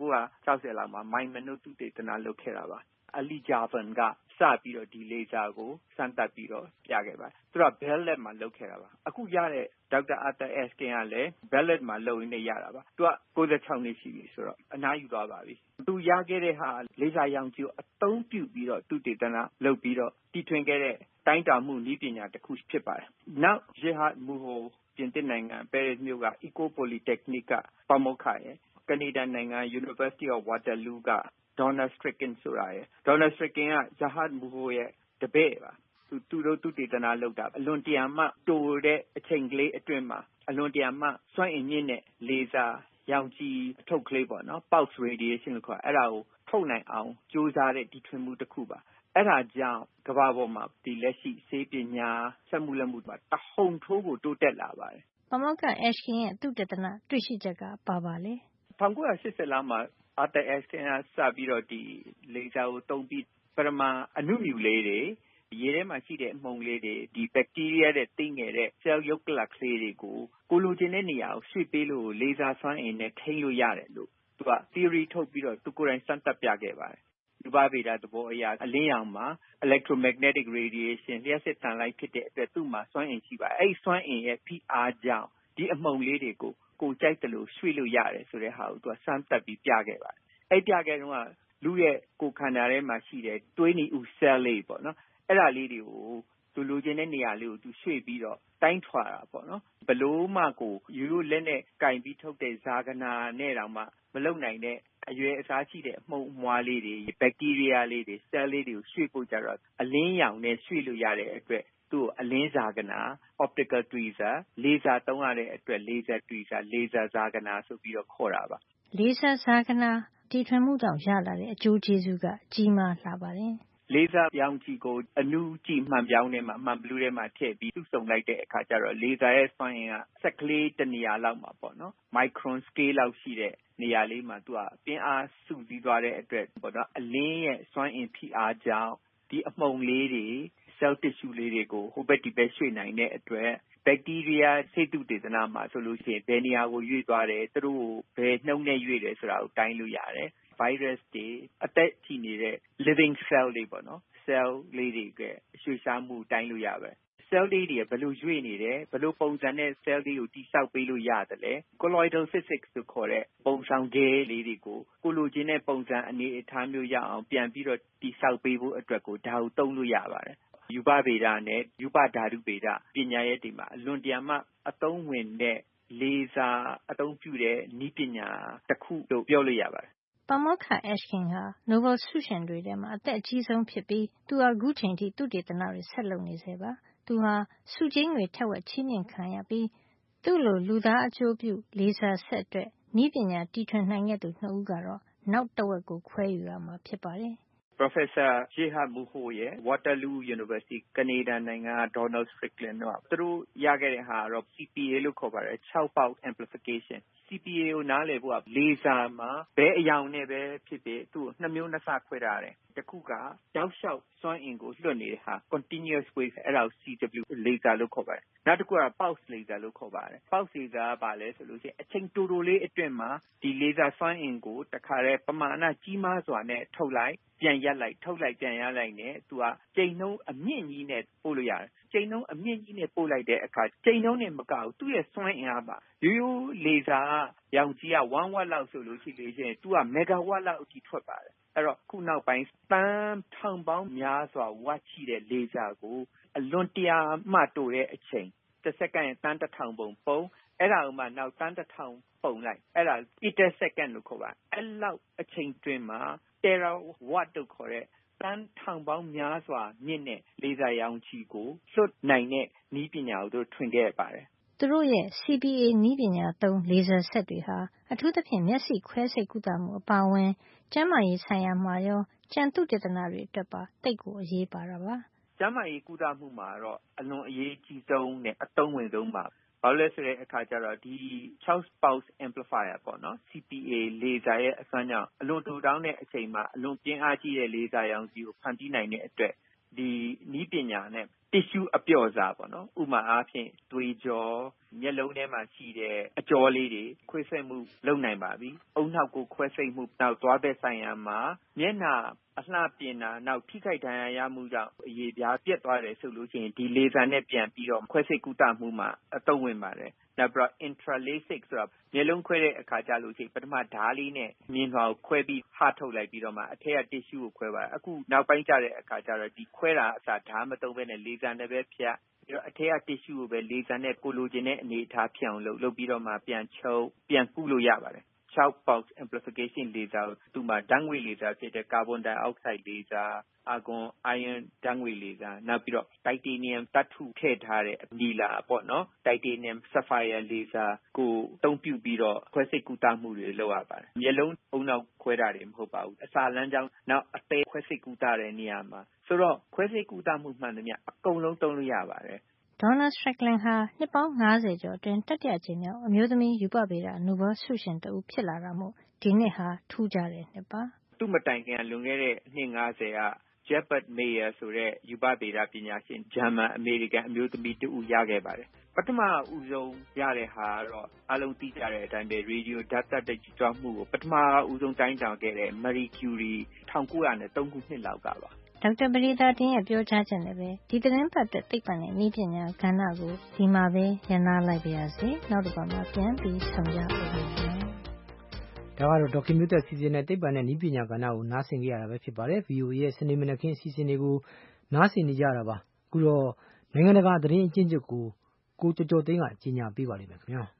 1960လောက်မှာမိုင်မန်တို့သုတေသနလုပ်ခဲ့တာပါအလီဂျာဗန်ကစပြီးတော့ဒီလေဆာကိုစမ်းသပ်ပြီးတော့ပြခဲ့ပါတယ်သူက Bell Lab မှာလုပ်ခဲ့တာပါအခုရတဲ့ဒေါက်တာအာသာအက်စကင်ကလည်း Bell Lab မှာလုပ်ရင်းနဲ့ရတာပါသူက96နှစ်ရှိပြီဆိုတော့အနားယူသွားပါပြီသူရခဲ့တဲ့ဟာလေဆာရောင်ခြည်ကိုအသုံးပြုပြီးတော့သုတေသနလုပ်ပြီးတော့တီထွင်ခဲ့တဲ့တိုင်းတာမှုနည်းပညာတစ်ခုဖြစ်ပါတယ်နောက် Jihad Moho ပြင်သစ်နိုင်ငံပဲရစ်မြို့က Eco Polytechnic ကပါမောက္ခရယ်ကနေဒါနိုင်ငံ University of Waterloo က Donald Strickland ဆိုတာရယ် Donald Strickland က Jihad Moho ရဲ့တပည့်ပါသူတို့သုတေသနလုပ်တာအလွန်တရာမှတိုတဲ့အချိန်ကလေးအတွင်းမှာအလွန်တရာမှစွမ်းအင်မြင့်တဲ့လေဆာရောင်ခြည်အထုတ်ကလေးပေါ့နော် pulse radiation လို့ခေါ်အဲ့ဒါကိုထုတ်နိုင်အောင်ကြိုးစားတဲ့တီထွင်မှုတစ်ခုပါအဲ့ဒါကြောင့်ကမ္ဘာပေါ်မှာဒီလက်ရှိဆေးပညာစက်မှုလက်မှုမှာတဟုန်ထိုးကိုတိုးတက်လာပါတယ်ပါမောက္ခ Ashkin ရဲ့သုတေသနတွေ့ရှိချက်ကပါပါလေ 1980လောက်မှာ Arthur Ashkin ကစပြီးတော့ဒီလေဆာကိုသုံးပြီးပထမအနုမြူလေးတွေရေထဲမှာရှိတဲ့အမှုန်လေးတွေဒီဘက်တီးရီးယားတဲ့သိငယ်တဲ့ cell ရုပ်ကလပ်ကလေးတွေကိုကိုလိုချင်တဲ့နေရာကိုရွှေ့ပေးလို့လေဆာစွမ်းအင်နဲ့ထိန်းလို့ရတယ်လို့သူက theory ထုတ်ပြီးတော့သူကိုယ်တိုင်စမ်းသပ်ပြခဲ့ပါတယ်ရူပဗေဒသဘောအရအလင်းရောင်မှာ electromagnetic radiation လျှပ်စစ်သံလိုက်ဖြစ်တဲ့အတွက်သူ့မှာစွမ်းအင်ရှိပါတယ်အဲ့ဒီစွမ်းအင်ရဲ့ဖိအားကြောင့်ဒီအမှုန်လေးတွေကိုကိုကြိုက်တယ်လို့ရွှေ့လို့ရတယ်ဆိုတဲ့ဟာကိုသူကစမ်းသပ်ပြီးပြခဲ့ပါတယ်အဲ့ပြခဲ့တော့ကလူရဲ့ကိုယ်ခန္ဓာထဲမှာရှိတဲ့သွေးနီဥ cell လေးပေါ့နော်အဲ့ဒါလေးတွေကိုသူလိုချင်တဲ့နေရာလေးကိုသူရွှေ့ပြီးတော့တိုင်းထွာတာပေါ့နော်ဘလို့မှကိုရိုးလက်နဲ့ကင်ပြီးထုတ်တဲ့ဇာကနာနဲ့တောင်မှမလုံနိုင်တဲ့အရွယ်အစားရှိတဲ့အမှုန်အမွှားလေးတွေဘက်တီးရီးယားလေးတွေ cell လေးတွေကိုရွှေ့ဖို့ကြတော့အလင်းရောင်နဲ့ရွှေ့လို့ရတဲ့အတွက်သူ့အလင်းဇာကနာ optical tweezer လေဆာသုံးရတဲ့အတွက် laser tweezer လေဆာဇာကနာဆိုပြီးတော့ခေါ်တာပါလေဆာဇာကနာတီထွင်မှုကြောင့်ရလာတဲ့အကျိုးကျေးဇူးကကြီးမားလှပါတယ်လေဆာရောင်ခြည်ကိုအနုကြည်မှန်ပြောင်းထဲမှာမှန်ဘလူးထဲမှာထည့်ပြီးစုစုံလိုက်တဲ့အခါကျတော့လေဆာရဲ့စွမ်းအင်ကစက်ကလေးတစ်နေရာလောက်မှာပေါ့နော် micron scale လောက်ရှိတဲ့နေရာလေးမှာသူကပြင်းအားစုစည်းသွားတဲ့အတွက်ပေါ့နော်အလင်းရဲ့စွမ်းအင်ဖိအားကြောင့်ဒီအမှုန်လေးတွေ cell tissue လေးတွေကိုဟိုဘက်ဒီဘက်ရွှေ့နိုင်တဲ့အတွက်ဘက်တီးရီးယားဆေးသုတေသနမှာဆိုလို့ရှိရင်ဘယ်နေရာကိုရွေ့သွားတယ်သူတို့ဘယ်နှုန်းနဲ့ရွေ့တယ်ဆိုတာကိုတိုင်းလို့ရတယ် virus တွေအသက်ရှိနေတဲ့ living cell တွေပေါ့နော် cell လေးတွေကရွှေ့ရှားမှုတိုင်းလို့ရပါတယ် cell လေးတွေဘယ်လိုရွေ့နေတယ်ဘယ်လိုပုံစံနဲ့ cell လေးကိုတိစောက်ပေးလို့ရတယ်လဲ colloidal physics လို့ခေါ်တဲ့ပုံဆောင်ခဲလေးတွေကိုကိုလိုချင်တဲ့ပုံစံအနေအထားမျိုးရအောင်ပြန်ပြီးတော့တိစောက်ပေးဖို့အတွက်ကိုဒါကိုသုံးလို့ရပါတယ်ရူပဗေဒနဲ့ရူပဓာတုဗေဒပညာရပ်တွေမှာအလွန်တရာမှအသုံးဝင်တဲ့လေဆာအသုံးပြုတဲ့နည်းပညာတစ်ခုလို့ပြောလို့ရပါတယ်ပါမောက္ခ Ashkin ဟာနိုဘယ်ဆုရှင်တွေထဲမှာအသက်အကြီးဆုံးဖြစ်ပြီးသူဟာအခုချိန်ထိသုတေသနတွေဆက်လုပ်နေဆဲပါသူဟာဆုကြေးငွေထက်ဝက်ချီးမြှင့်ခံရပြီးသူ့လိုလူသားအကျိုးပြုလေဆာဆက်အတွက်နည်းပညာတီထွင်နိုင်ခဲ့သူ2ဦးကတော့နောက်တဝက်ကိုခွဲယူရမှာဖြစ်ပါတယ် Professor Jihad Moho ရဲ့ Waterloo University ကနေဒါနိုင်ငံက Donald Strickland တို့သူတို့ရခဲ့တဲ့ဟာကတော့ CPA လို့ခေါ်ပါတယ် 6-pulse amplification CPA ကိုနားလည်ဖို့ကလေဆာမှာဘယ်အရောင်နဲ့ပဲဖြစ်ဖြစ်သူ့ကို2မျိုး2ဆခွဲထားတယ်တစ်ခုကတောက်လျှောက်စွမ်းအင်ကိုလွှတ်နေတဲ့ဟာ continuous wave အဲ့ဒါကို CW laser လို့ခေါ်ပါတယ်နောက်တစ်ခုက pulse laser လို့ခေါ်ပါတယ် pulse laser ကဘာလဲဆိုလို့ရှိရင်အချိန်တိုတိုလေးအတွင်းမှာဒီ laser စွမ်းအင်ကိုတခါတည်းပမာဏကြီးမားစွာနဲ့ထုတ်လိုက်ပြန်ရပ်လိုက်ထုတ်လိုက်ပြန်ရပ်လိုက်နဲ့သူကချိန်နှုန်းအမြင့်ကြီးနဲ့ပို့လို့ရတယ်ချိန်နှုန်းအမြင့်ကြီးနဲ့ပို့လိုက်တဲ့အခါချိန်နှုန်းနဲ့မကဘူးသူ့ရဲ့စွမ်းအင်အားပါရိုးရိုးလေဆာရောင်ကြီးက1 watt လောက်ဆိုလို့ရှိရင်သူက megawatt လောက်အထိထွက်ပါတယ်အဲ့တော့ခုနောက်ပိုင်းတန်းထောင်ပေါင်းများစွာဝတ်ရှိတဲ့လေဆာကိုအလွန်တရာမှတိုတဲ့အချိန်တစ်စက္ကန့်တန်း1000ပုံအဲ့ဒါမှနောက်တန်းတစ်ထောင်ပုံလိုက်အဲ့ဒါ ether second လို့ခေါ်ပါအဲ့လောက်အချိန်တွင်းမှာ terawatt လို့ခေါ်တဲ့တန်းထောင်ပေါင်းများစွာမြင့်တဲ့လေဆာရောင်ခြည်ကိုလွှတ်နိုင်တဲ့နည်းပညာကိုသူထွင်ခဲ့ပါတယ်သူတို့ရဲ့ CPA နည်းပညာသုံးလေဆာစက်တွေဟာအထူးသဖြင့်မျက်စိခွဲစိတ်ကုသမှုအပါအဝင်ကျန်းမာရေးဆိုင်ရာမှာရောကြံသုတေသနတွေအတွက်ပါသိပ်ကိုအရေးပါတာပါကျန်းမာရေးကုသမှုမှာတော့အလွန်အရေးကြီးဆုံးနဲ့အသုံးဝင်ဆုံးပါဘာလို့လဲဆိုတဲ့အခါကျတော့ဒီ Charles Pulse Amplifier ပေါ့နော် CPA လေဆာရဲ့အစွမ်းကြောင့်အလွန်တိုတောင်းတဲ့အချိန်မှာအလွန်ပြင်းအားကြီးတဲ့လေဆာရောင်ခြည်ကိုဖန်တီးနိုင်တဲ့အတွက်ဒီနည်းပညာနဲ့ tissue အပျော့စားပေါ့နော်ဥပမာအားဖြင့်သွေးကြောမျက်လုံးထဲမှာရှိတဲ့အကြောလေးတွေခွဲစိတ်မှုလုပ်နိုင်ပါပြီအုံနောက်ကိုခွဲစိတ်မှုနောက်သွားတဲ့ဆိုင်ရာမှာမျက်နှာအလှပြင်တာနောက်ထိခိုက်ဒဏ်ရာရမှုကြောင့်အရေပြားပြတ်သွားတယ်ဆိုလို့ရှိရင်ဒီလေဆာနဲ့ပြန်ပြီးတော့ခွဲစိတ်ကုသမှုမှာအသုံးဝင်ပါတယ်နောက်ပြီးတော့ intralasic ဆိုတာမျက်လုံးခွဲတဲ့အခါကျလို့ရှိရင်ပထမဓားလေးနဲ့မြင်လွှာကိုခွဲပြီးဟထုတ်လိုက်ပြီးတော့မှအထက်က tissue ကိုခွဲပါတယ်အခုနောက်ပိုင်းကျတဲ့အခါကျတော့ဒီခွဲတာအစားဓားမသုံးဘဲနဲ့လေဆာနဲ့ပဲဖြတ်ပြီးတော့အထက်က tissue ကိုပဲလေဆာနဲ့ကိုလိုချင်တဲ့အနေအထားဖြစ်အောင်လုပ်ပြီးတော့မှပြန်ချုပ်ပြန်ကုလို့ရပါတယ်Charles Pulse Amplification လေဆာကိုသူ့မှာဓာတ်ငွေ့လေဆာဖြစ်တဲ့ကာဗွန်ဒိုင်အောက်ဆိုက်လေဆာအာဂွန်အိုင်းယွန်းဓာတ်ငွေ့လေဆာနောက်ပြီးတော့တိုက်တေနီယမ်သတ္တုထည့်ထားတဲ့နီလာပေါ့နော်တိုက်တေနီယမ်ဆာဖိုင်ယာလေဆာကိုအသုံးပြုပြီးတော့ခွဲစိတ်ကုသမှုတွေလုပ်ရပါတယ်မျက်လုံးအုံနောက်ခွဲတာတွေမဟုတ်ပါဘူးအစာလမ်းကြောင်းနောက်အသေးခွဲစိတ်ကုသတဲ့နေရာမှာဆိုတော့ခွဲစိတ်ကုသမှုမှန်သမျှအကုန်လုံးသုံးလို့ရပါတယ် Donald Strickland ဟာနှစ်ပေါင်း50ကျော်အတွင်းတတိယကြိမ်မြောက်အမျိုးသမီးရူပဗေဒနိုဘယ်ဆုရှင်တဦးဖြစ်လာတာမို့ဒီနှစ်ဟာထူးခြားတဲ့နှစ်ပါသူ့မတိုင်ခင်လွန်ခဲ့တဲ့နှစ်50က Jebert Meyer ဆိုတဲ့ရူပဗေဒပညာရှင်ဂျာမန်အမေရိကန်အမျိုးသမီးတဦးရခဲ့ပါတယ်ပထမဦးဆုံးရတဲ့ဟာကတော့အလုံးသိကြတဲ့အတိုင်းပဲရေဒီယိုဓာတ်သတ္တကြွမှုကိုပထမဦးဆုံးတိုင်းတာခဲ့တဲ့ Marie Curie 1903ခုနှစ်လောက်ကပါဒေါက်တာပရိသတင်ရဲ့ပြောကြားချက်နဲ့ပဲဒီသတင်းပတ်အတွက်သိပ္ပံနဲ့နည်းပညာကဏ္ဍကိုဒီမှာပဲရနာလိုက်ပါရစေနောက်တစ်ပတ်မှာပြန်ပြီးဆုံကြပါဦးဒါကတော့ဒေါက်ခင်မျိုးသက်စီစဉ်တဲ့သိပ္ပံနဲ့နည်းပညာကဏ္ဍကိုနားဆင်ကြရတာပဲဖြစ်ပါတယ် VOA ရဲ့စနေမနက်ခင်းအစီအစဉ်တွေကိုနားဆင်နေကြရတာပါအခုတော့နိုင်ငံတကာသတင်းအကျဉ်းချုပ်ကိုကိုကျော်ကျော်သိန်းကကြီးညာပေးပါလိမ့်မယ်ခင်ဗျာ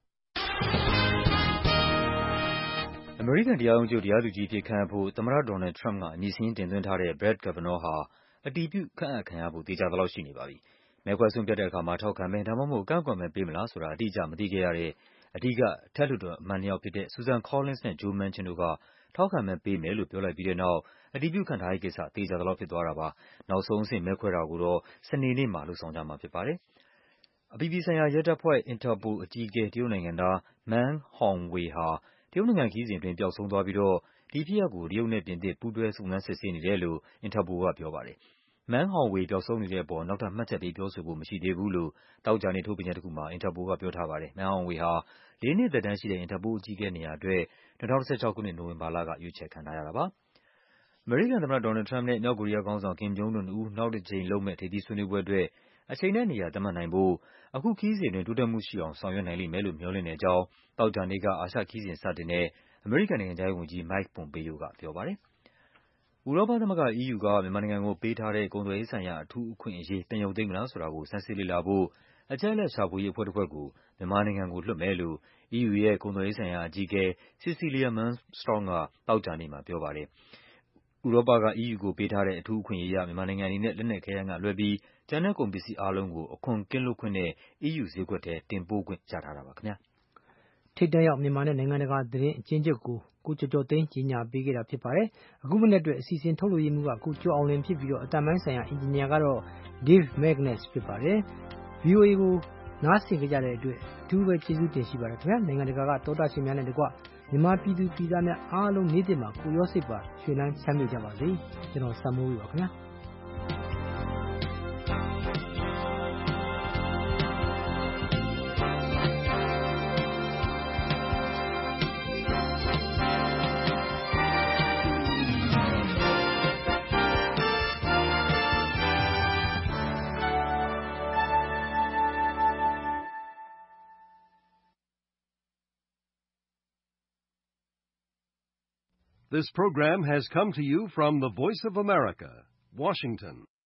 အမေရိကန်တရားရုံးချုပ်တရားသူကြီးအဖြစ်ခန့်အပ်ဖို့သမ္မတဒေါ်နယ်ထရမ့်ကအမည်စာရင်းတင်သွင်းထားတဲ့ Brett Kavanaugh ဟာအတည်ပြုခန့်အပ်ခံရဖို့သေချာသလောက်ရှိနေပါပြီ။မဲခွဲဆုံးဖြတ်တဲ့အခါမှာထောက်ခံမဲဒါမှမဟုတ်ကန့်ကွက်မဲပေးမလားဆိုတာအတိအကျမသိခဲ့ရတဲ့အဓိကအထက်လွှတ်တော်အမတ်နှစ်ယောက်ဖြစ်တဲ့ Susan Collins နဲ့ Joe Manchin တို့ကထောက်ခံမဲပေးမယ်လို့ပြောလိုက်ပြီးတဲ့နောက်အတည်ပြုခန့်ထားရေးကိစ္စသေချာသလောက်ဖြစ်သွားတာပါ။နောက်ဆုံးအဆင့်မဲခွဲတာကိုတော့စနေနေ့မှာလုပ်ဆောင်ကြမှာဖြစ်ပါတယ်။အပြည်ပြည်ဆိုင်ရာရဲတပ်ဖွဲ့ Interpol အကြီးအကဲတရုတ်နိုင်ငံသား Meng Hongwei ဟာတရုတ်နိုင်ငံခရီးစဉ်အတွင်းပျောက်ဆုံးသွားပြီးတော့ဒီဖြစ်ရပ်ကိုတရုတ်နဲ့ပြင်သစ်ပူးတွဲစုံစမ်းစစ်ဆေးနေတယ်လို့ Interpol ကပြောပါတယ်။ Meng Hongwei ပျောက်ဆုံးနေတဲ့အပေါ်နောက်ထပ်မှတ်ချက်ပေးပြောဆိုဖို့မရှိသေးဘူးလို့သောကြာနေ့ထုတ်ပြန်ချက်တခုမှာ Interpol ကပြောထားပါတယ်။ Meng Hongwei ဟာ4 နှစ်သက်တမ်းရှိတဲ့ Interpol အကြီးအကဲနေရာအတွက်2016ခုနှစ်နိုဝင်ဘာလကရွေးချယ်ခံထားရတာပါ။အမေရိကန်သမ္မတဒေါ်နယ်လ်ဒ် ထရမ့်ပ်နဲ့မြောက်ကိုရီးယားခေါင်းဆောင် Kim Jong Un တို့နှစ်ဦးနောက်တကြိမ်လုပ်မယ့်ထိပ်သီးဆွေးနွေးပွဲအတွက်အချိန်နဲ့နေရာသတ်မှတ်နိုင်ဖို့အခုခရီးစဉ်အတွင်းတိုးတက်မှုရှိအောင်ဆောင်ရွက်နိုင်လိမ့်မယ်လို့မျှော်လင့်တဲ့အကြောင်းသောကြာနေ့ကအာရှခရီးစဉ်စတင်တဲ့အမေရိကန်နိုင်ငံခြားရေးဝန်ကြီး Mike Pompeo ကပြောပါတယ်။ဥရောပသမဂ္ဂ EU ကမြန်မာနိုင်ငံကိုပေးထားတဲ့ကုန်သွယ်ရေးဆိုင်ရာအထူးအခွင့်အရေးပြန်ရုပ်သိမ်းမလားဆိုတာကိုဆန်းစစ်လေ့လာဖို့အချက်အလက်ရှာဖွေရေးအဖွဲ့တဖွဲ့ကိုမြန်မာနိုင်ငံကိုလွှတ်မယ်လို့ EU ရဲ့ကုန်သွယ်ရေးဆိုင်ရာအကြီးအကဲ Cecilia Malmström ကသောကြာနေ့မှာပြောပါတယ်။ဥရောပက EU ကိုပေးထားတဲ့အထူးအခွင့်အရေးအရမြန်မာနိုင်ငံအနေနဲ့လက်နက်ခဲယမ်းကလွဲပြီးကျန်တဲ့ကုန်ပစ္စည်းအားလုံးကိုအခွန်ကင်းလွတ်ခွင့်နဲ့ EU ဈေးကွက်ထဲတင်ပို့ခွင့်ရထားတာပါခင်ဗျာ။ထိပ်တန်းရောက်မြန်မာနဲ့နိုင်ငံတကာသတင်းအကျဉ်းချုပ်ကိုကျော်ကျော်သိန်းကြီးညာပေးခဲ့တာဖြစ်ပါတယ်။အခုမနေ့အတွက်အစီအစဉ်ထုတ်လွှင့်ရေးမှူးကကိုကျော်အောင်လင်းဖြစ်ပြီးတော့အတန်ပိုင်းဆိုင်ရာအင်ဂျင်နီယာကတော့ Dave Magnus ဖြစ်ပါတယ်။ VOA ကိုနားဆင်ကြတဲ့အတွက်အထူးပဲကျေးဇူးတင်ရှိပါတယ်ခင်ဗျာ။နိုင်ငံတကာကတောတာရှင်များနဲ့တကွမြန်မာပြည်သူပြည်သားများအားလုံးနေ့တင်မှာကိုရောစိတ်ပါရွှေလန်းချမ်းမြေ့ကြပါစေ။ကျွန်တော်စံမိုးပါခင်ဗျာ။ This program has come to you from the Voice of America, Washington.